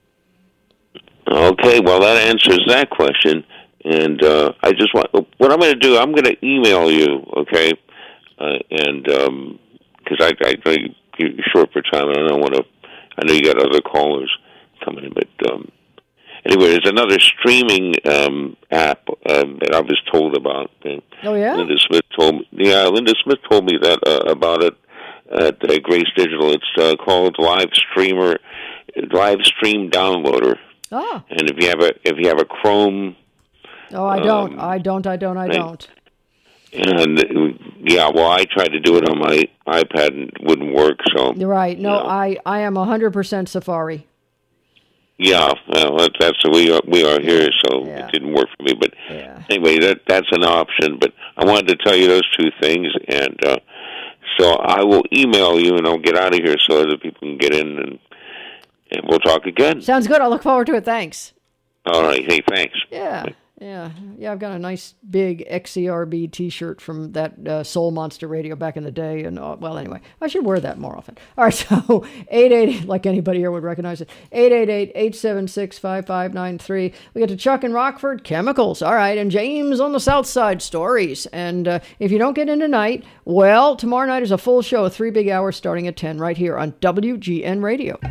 Okay, well, that answers that question. And uh, I just want, what I'm going to do, I'm going to email you, okay? Uh, and because um, I, I, I you're short for time, and I don't want to. I know you got other callers coming in, but um, anyway, there's another streaming um, app um, that I was told about. And Oh yeah. Linda Smith told me. Yeah, Linda Smith told me that uh, about it at uh, Grace Digital. It's uh, called Live Streamer, Live Stream Downloader. Ah. And if you have a if you have a Chrome. Oh, I don't. Um, I don't. I don't. I right. don't. And yeah, well, I tried to do it on my iPad and it wouldn't work. So You're right. No, you know. I, I am one hundred percent Safari. Yeah, well, that, that's the way we are, we are here, so Yeah. it didn't work for me. But Yeah. anyway, that that's an option. But I wanted to tell you those two things, and uh, so I will email you, and I'll get out of here so other people can get in, and and we'll talk again. Sounds good. I'll look forward to it. Thanks. All right. Hey, thanks. Yeah. Yeah. Yeah, I've got a nice big X C R B T-shirt from that uh, Soul Monster radio back in the day. And, uh, well, anyway, I should wear that more often. All right, so eight eight eight, like anybody here would recognize it, eight eight eight, eight seven six, five five nine three. We got to Chuck in Rockford, Chemicals. All right, and James on the South Side, Stories. And uh, if you don't get in tonight, well, tomorrow night is a full show, three big hours starting at ten right here on W G N Radio.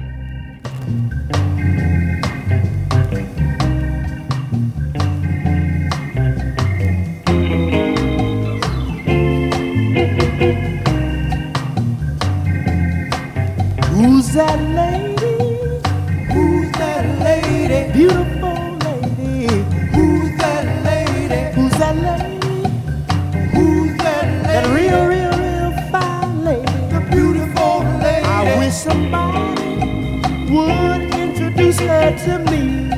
Who's that lady? Who's that lady? Beautiful lady. Who's that lady? Who's that lady? Who's that lady? That real, real, real fine lady. The beautiful lady. I wish somebody would introduce her to me.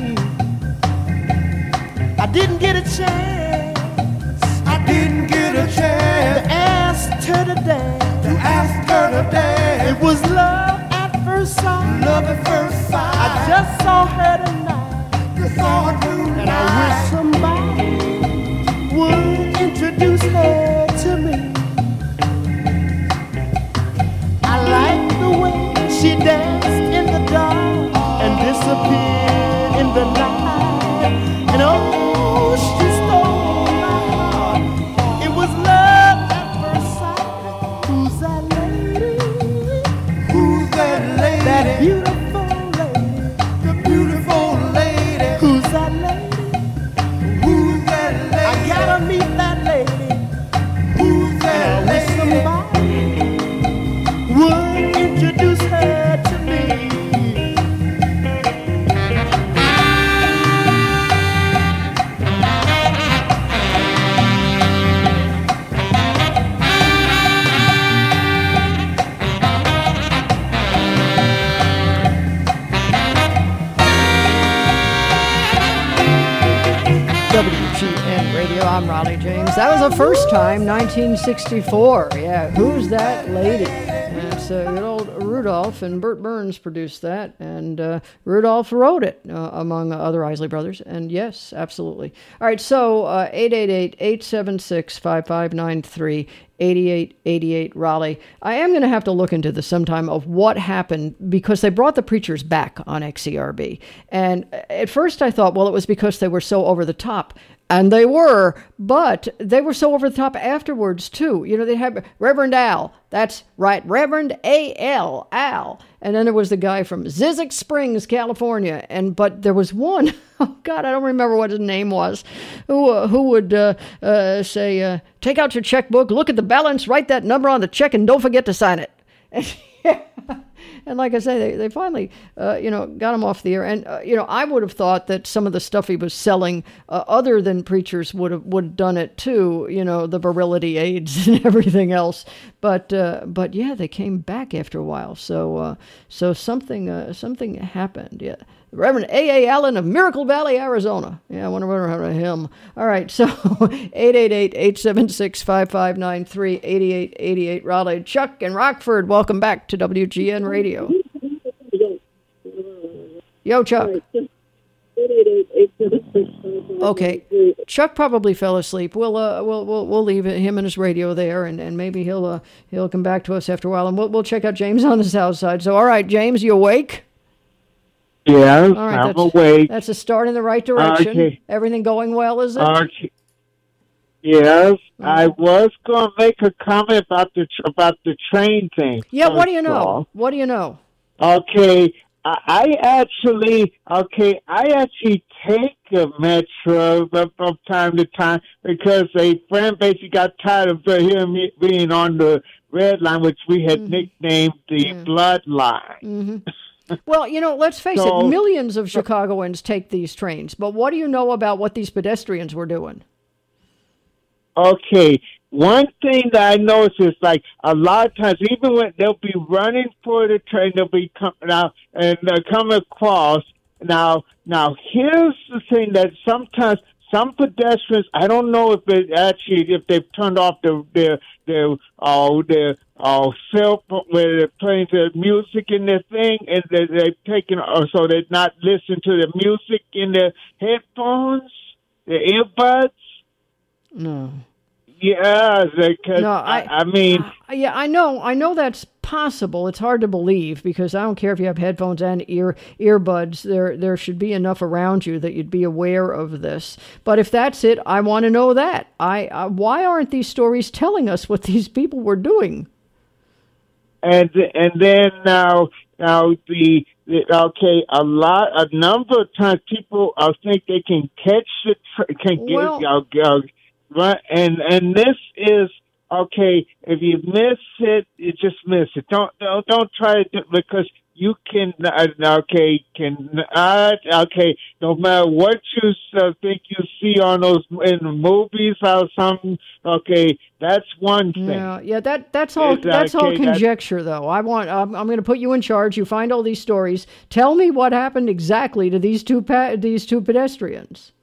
I didn't get a chance. I didn't get a chance to ask her to dance. To ask her to dance. It was love. Sight. Love at first sight. I just saw her tonight. Just saw her tonight. And I wish somebody would introduce her to me. I like the way she danced in the dark and disappeared in the night. Oh, she stole my heart. It was love at first sight. Who's that lady? Who's that lady? That beautiful lady. The beautiful lady. Who's that lady? Who's that lady? I gotta meet that lady. Who's that lady? Somebody would introduce her to me. W G N Radio, I'm Raleigh James. That was the first time, nineteen sixty-four. Yeah, Who's That Lady? And it's uh, good old Rudolph, and Burt Burns produced that, and uh, Rudolph wrote it, uh, among other Isley Brothers, and yes, absolutely. All right, so uh, eight eight eight, eight seven six, five five nine three, eighty-eight eighty-eight Raleigh. I am going to have to look into this sometime of what happened, because they brought the preachers back on X C R B. And at first I thought, well, it was because they were so over the top. And they were, but they were so over the top afterwards, too. You know, they had Reverend Al. That's right, Reverend A L, Al. And then there was the guy from Zizek Springs, California. And but there was one, oh, God, I don't remember what his name was, who uh, who would uh, uh, say, uh, take out your checkbook, look at the balance, write that number on the check, and don't forget to sign it. And like I say, they, they finally, uh, you know, got him off the air. And, uh, you know, I would have thought that some of the stuff he was selling, uh, other than preachers, would have would have done it too, you know, the virility aids and everything else. But, uh, but yeah, they came back after a while. So uh, so something uh, something happened, yeah. Reverend A A. Allen of Miracle Valley, Arizona. Yeah, I wonder what happened to him. All right, so eight eight eight, eight seven six, five five nine three, eighty-eight eighty-eight Raleigh. Chuck and Rockford, welcome back to W G N Radio. Yo, Chuck. Okay, Chuck probably fell asleep. We'll uh, we'll we'll we'll leave him and his radio there, and, and maybe he'll uh, he'll come back to us after a while, and we'll we'll check out James on the south side. So, all right, James, you awake? Yes, all right, I'm that's, awake. That's a start in the right direction. Okay. Everything going well, is it? Okay. Yes, I was going to make a comment about the tr- about the train thing. Yeah, what do you know? All. What do you know? Okay, I, I actually, okay, I actually take a metro from, from time to time because a friend basically got tired of hearing me being on the red line, which we had mm-hmm. nicknamed the yeah. bloodline. Mm-hmm. Well, you know, let's face so, it, millions of Chicagoans take these trains. But what do you know about what these pedestrians were doing? Okay, one thing that I noticed is like a lot of times, even when they'll be running for the train, they'll be coming out and uh, coming across. Now, now here's the thing that sometimes some pedestrians, I don't know if it actually if they've turned off their their their oh their oh cell phone where they're playing the music in their thing, and they they've taken or so they're not listening to the music in their headphones, the earbuds. No. Yeah, because, no, I, I, I mean... Uh, yeah, I know. I know that's possible. It's hard to believe because I don't care if you have headphones and ear earbuds. There there should be enough around you that you'd be aware of this. But if that's it, I want to know that. I uh, why aren't these stories telling us what these people were doing? And and then now now the, the okay a lot a number of times people uh, think they can catch the tra- can get well, uh, uh, right, and and this is okay. If you miss it, you just miss it. Don't don't, don't try to because you can. Uh, okay, can uh, okay. No matter what you uh, think you see on those in the movies or something. Okay, that's one thing. Yeah, yeah. That that's all. It's, that's okay, all conjecture, that's, though. I want. I'm, I'm going to put you in charge. You find all these stories. Tell me what happened exactly to these two pa- these two pedestrians.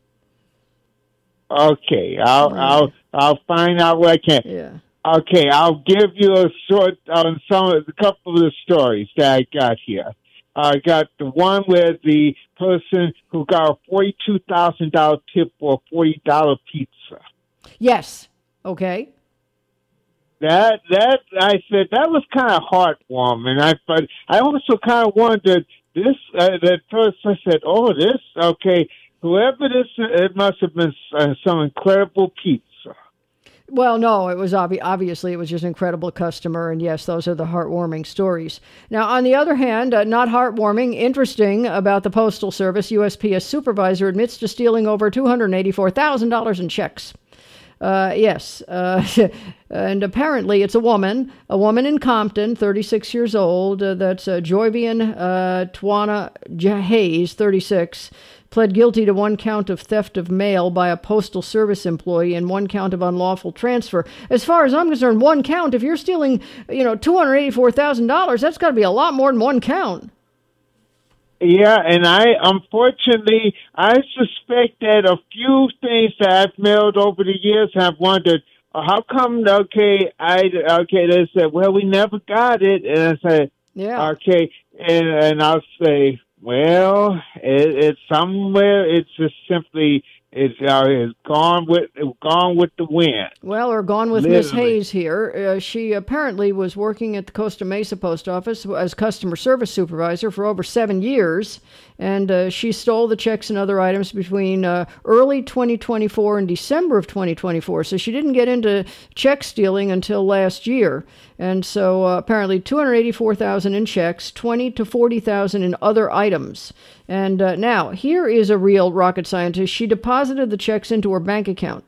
Okay, I'll right. I'll I'll find out what I can. Yeah. Okay, I'll give you a short on some of a couple of the stories that I got here. I got the one where the person who got a forty-two thousand dollar tip for a forty dollar pizza. Yes. Okay. That that I said that was kind of heartwarming. I but I also kind of wondered this. Uh, that first I said, "Oh, this okay." whoever this, it must have been uh, some incredible pizza. Well, no, it was obvi- obviously it was just an incredible customer, and yes, those are the heartwarming stories. Now, on the other hand, uh, not heartwarming, interesting about the Postal Service, U S P S supervisor admits to stealing over two hundred eighty-four thousand dollars in checks. Uh, yes, uh, and apparently it's a woman, a woman in Compton, thirty-six years old. Uh, that's uh, Joyvian uh, Twana J- Hayes, thirty-six. Pled guilty to one count of theft of mail by a Postal Service employee and one count of unlawful transfer. As far as I'm concerned, one count, if you're stealing, you know, two hundred eighty-four thousand dollars, that's got to be a lot more than one count. Yeah, and I, unfortunately, I suspect that a few things that I've mailed over the years have wondered, uh, how come, okay, I, okay, they said, well, we never got it. And I say, yeah, okay, and, and I'll say, well, it, it's somewhere. It's just simply it's uh, it's gone with gone with the wind. Well, or gone with Miss Hayes here. Uh, she apparently was working at the Costa Mesa Post Office as customer service supervisor for over seven years, and uh, she stole the checks and other items between uh, early twenty twenty-four and December of twenty twenty-four. So she didn't get into check stealing until last year. And so uh, apparently two hundred eighty-four thousand dollars in checks, twenty to forty thousand dollars in other items. And uh, now, here is a real rocket scientist. She deposited the checks into her bank account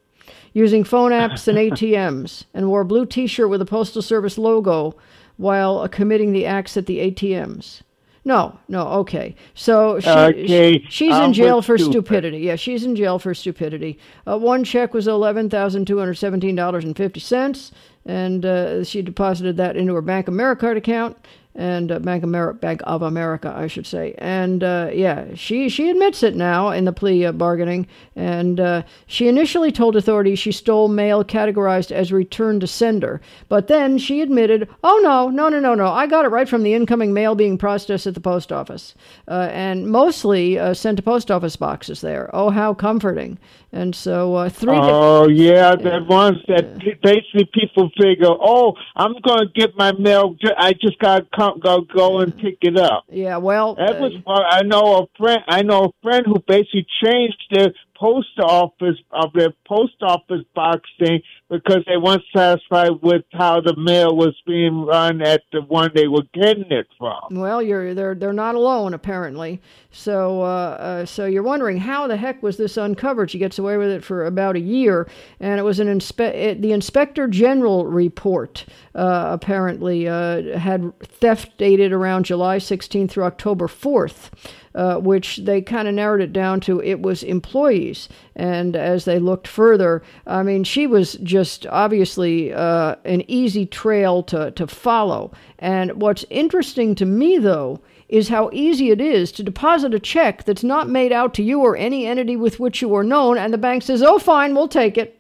using phone apps and A T Ms and wore a blue T-shirt with a Postal Service logo while uh, committing the acts at the A T Ms. No, no, okay. So she, okay, she's I'm in jail for stupid. stupidity. Yeah, she's in jail for stupidity. Uh, one check was eleven thousand two hundred seventeen dollars and fifty cents, and uh, she deposited that into her Bank of America account, and uh, Bank, Amer- Bank of America, I should say. And uh, yeah, she, she admits it now in the plea uh, bargaining, and uh, she initially told authorities she stole mail categorized as return to sender, but then she admitted, oh no, no, no, no, no, I got it right from the incoming mail being processed at the post office, uh, and mostly uh, sent to post office boxes there. Oh, how comforting. And so uh, three... Oh, yeah, the ones that p- basically people figure, oh, I'm going to get my mail, ju- I just got to come, go, go and pick it up. Yeah, well... That uh, was, uh, I know a friend, I know a friend who basically changed their post office, of their post office box thing because they weren't satisfied with how the mail was being run at the one they were getting it from. Well, you're they're they're not alone apparently. So uh, uh, so you're wondering how the heck was this uncovered? She gets away with it for about a year, and it was an inspe- it, the Inspector General report uh, apparently uh, had theft dated around July sixteenth through October fourth. Uh, which they kind of narrowed it down to it was employees. And as they looked further, I mean, she was just obviously uh, an easy trail to, to follow. And what's interesting to me, though, is how easy it is to deposit a check that's not made out to you or any entity with which you are known, and the bank says, oh, fine, we'll take it.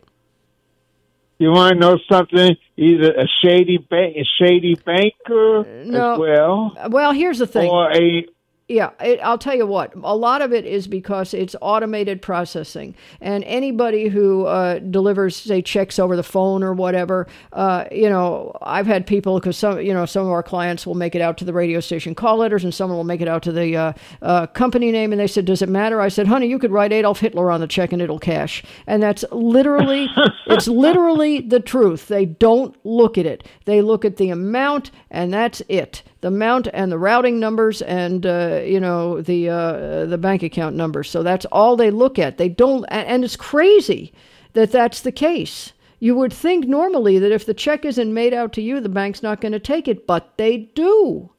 You want to know something? Either a shady bank, a shady banker no. as well. Well, here's the thing. Or a Yeah, it, I'll tell you what, a lot of it is because it's automated processing. And anybody who uh, delivers, say, checks over the phone or whatever, uh, you know, I've had people, because some, you know, some of our clients will make it out to the radio station call letters and someone will make it out to the uh, uh, company name. And they said, does it matter? I said, honey, you could write Adolf Hitler on the check and it'll cash. And that's literally, it's literally the truth. They don't look at it. They look at the amount and that's it. The amount and the routing numbers and, uh, you know, the uh, the bank account numbers. So that's all they look at. They don't, and it's crazy that that's the case. You would think normally that if the check isn't made out to you, the bank's not going to take it, but they do.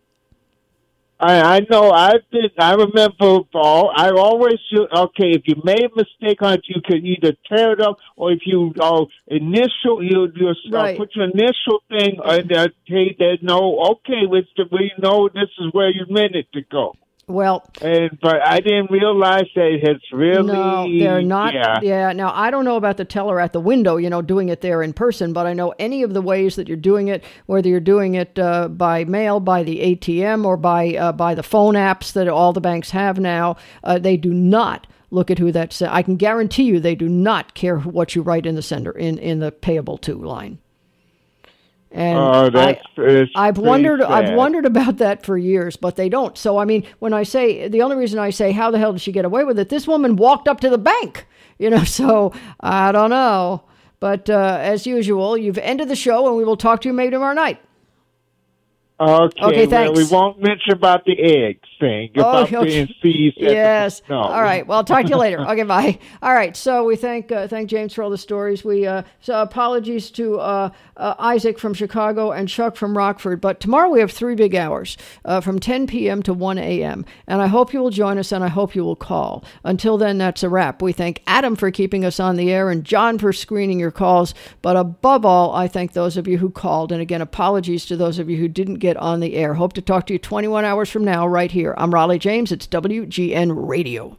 I, I know. I did. I remember. Paul, I always okay. If you made a mistake on it, you could either tear it up, or if you uh, initial, you you Right. uh, put your initial thing, and uh, hey, they know. Okay, we we know this is where you meant it to go. Well, and but I didn't realize that it's really no, they're not. Yeah. yeah. Now I don't know about the teller at the window, you know, doing it there in person, but I know any of the ways that you're doing it, whether you're doing it uh, by mail, by the A T M, or by uh, by the phone apps that all the banks have now, uh, they do not look at who that's. I can guarantee you, they do not care what you write in the sender in in the payable to line. And oh, that's, I, that's I've pretty wondered sad. I've wondered about that for years, but they don't. So, I mean, when I say, the only reason I say, how the hell did she get away with it? This woman walked up to the bank, you know, so I don't know. But uh, as usual, you've ended the show, and we will talk to you maybe tomorrow night. Okay, okay well, thanks. we won't mention about the eggs thing, Oh, about okay. being seized. at the- Yes. no. All right. Well, I'll talk to you later. Okay, bye. All right. So we thank uh, thank James for all the stories. We uh, so apologies to uh, uh, Isaac from Chicago and Chuck from Rockford. But tomorrow we have three big hours uh, from ten p.m. to one a.m. And I hope you will join us, and I hope you will call. Until then, that's a wrap. We thank Adam for keeping us on the air and John for screening your calls. But above all, I thank those of you who called. And again, apologies to those of you who didn't get on the air. Hope to talk to you twenty-one hours from now right here. I'm Raleigh James. It's W G N Radio.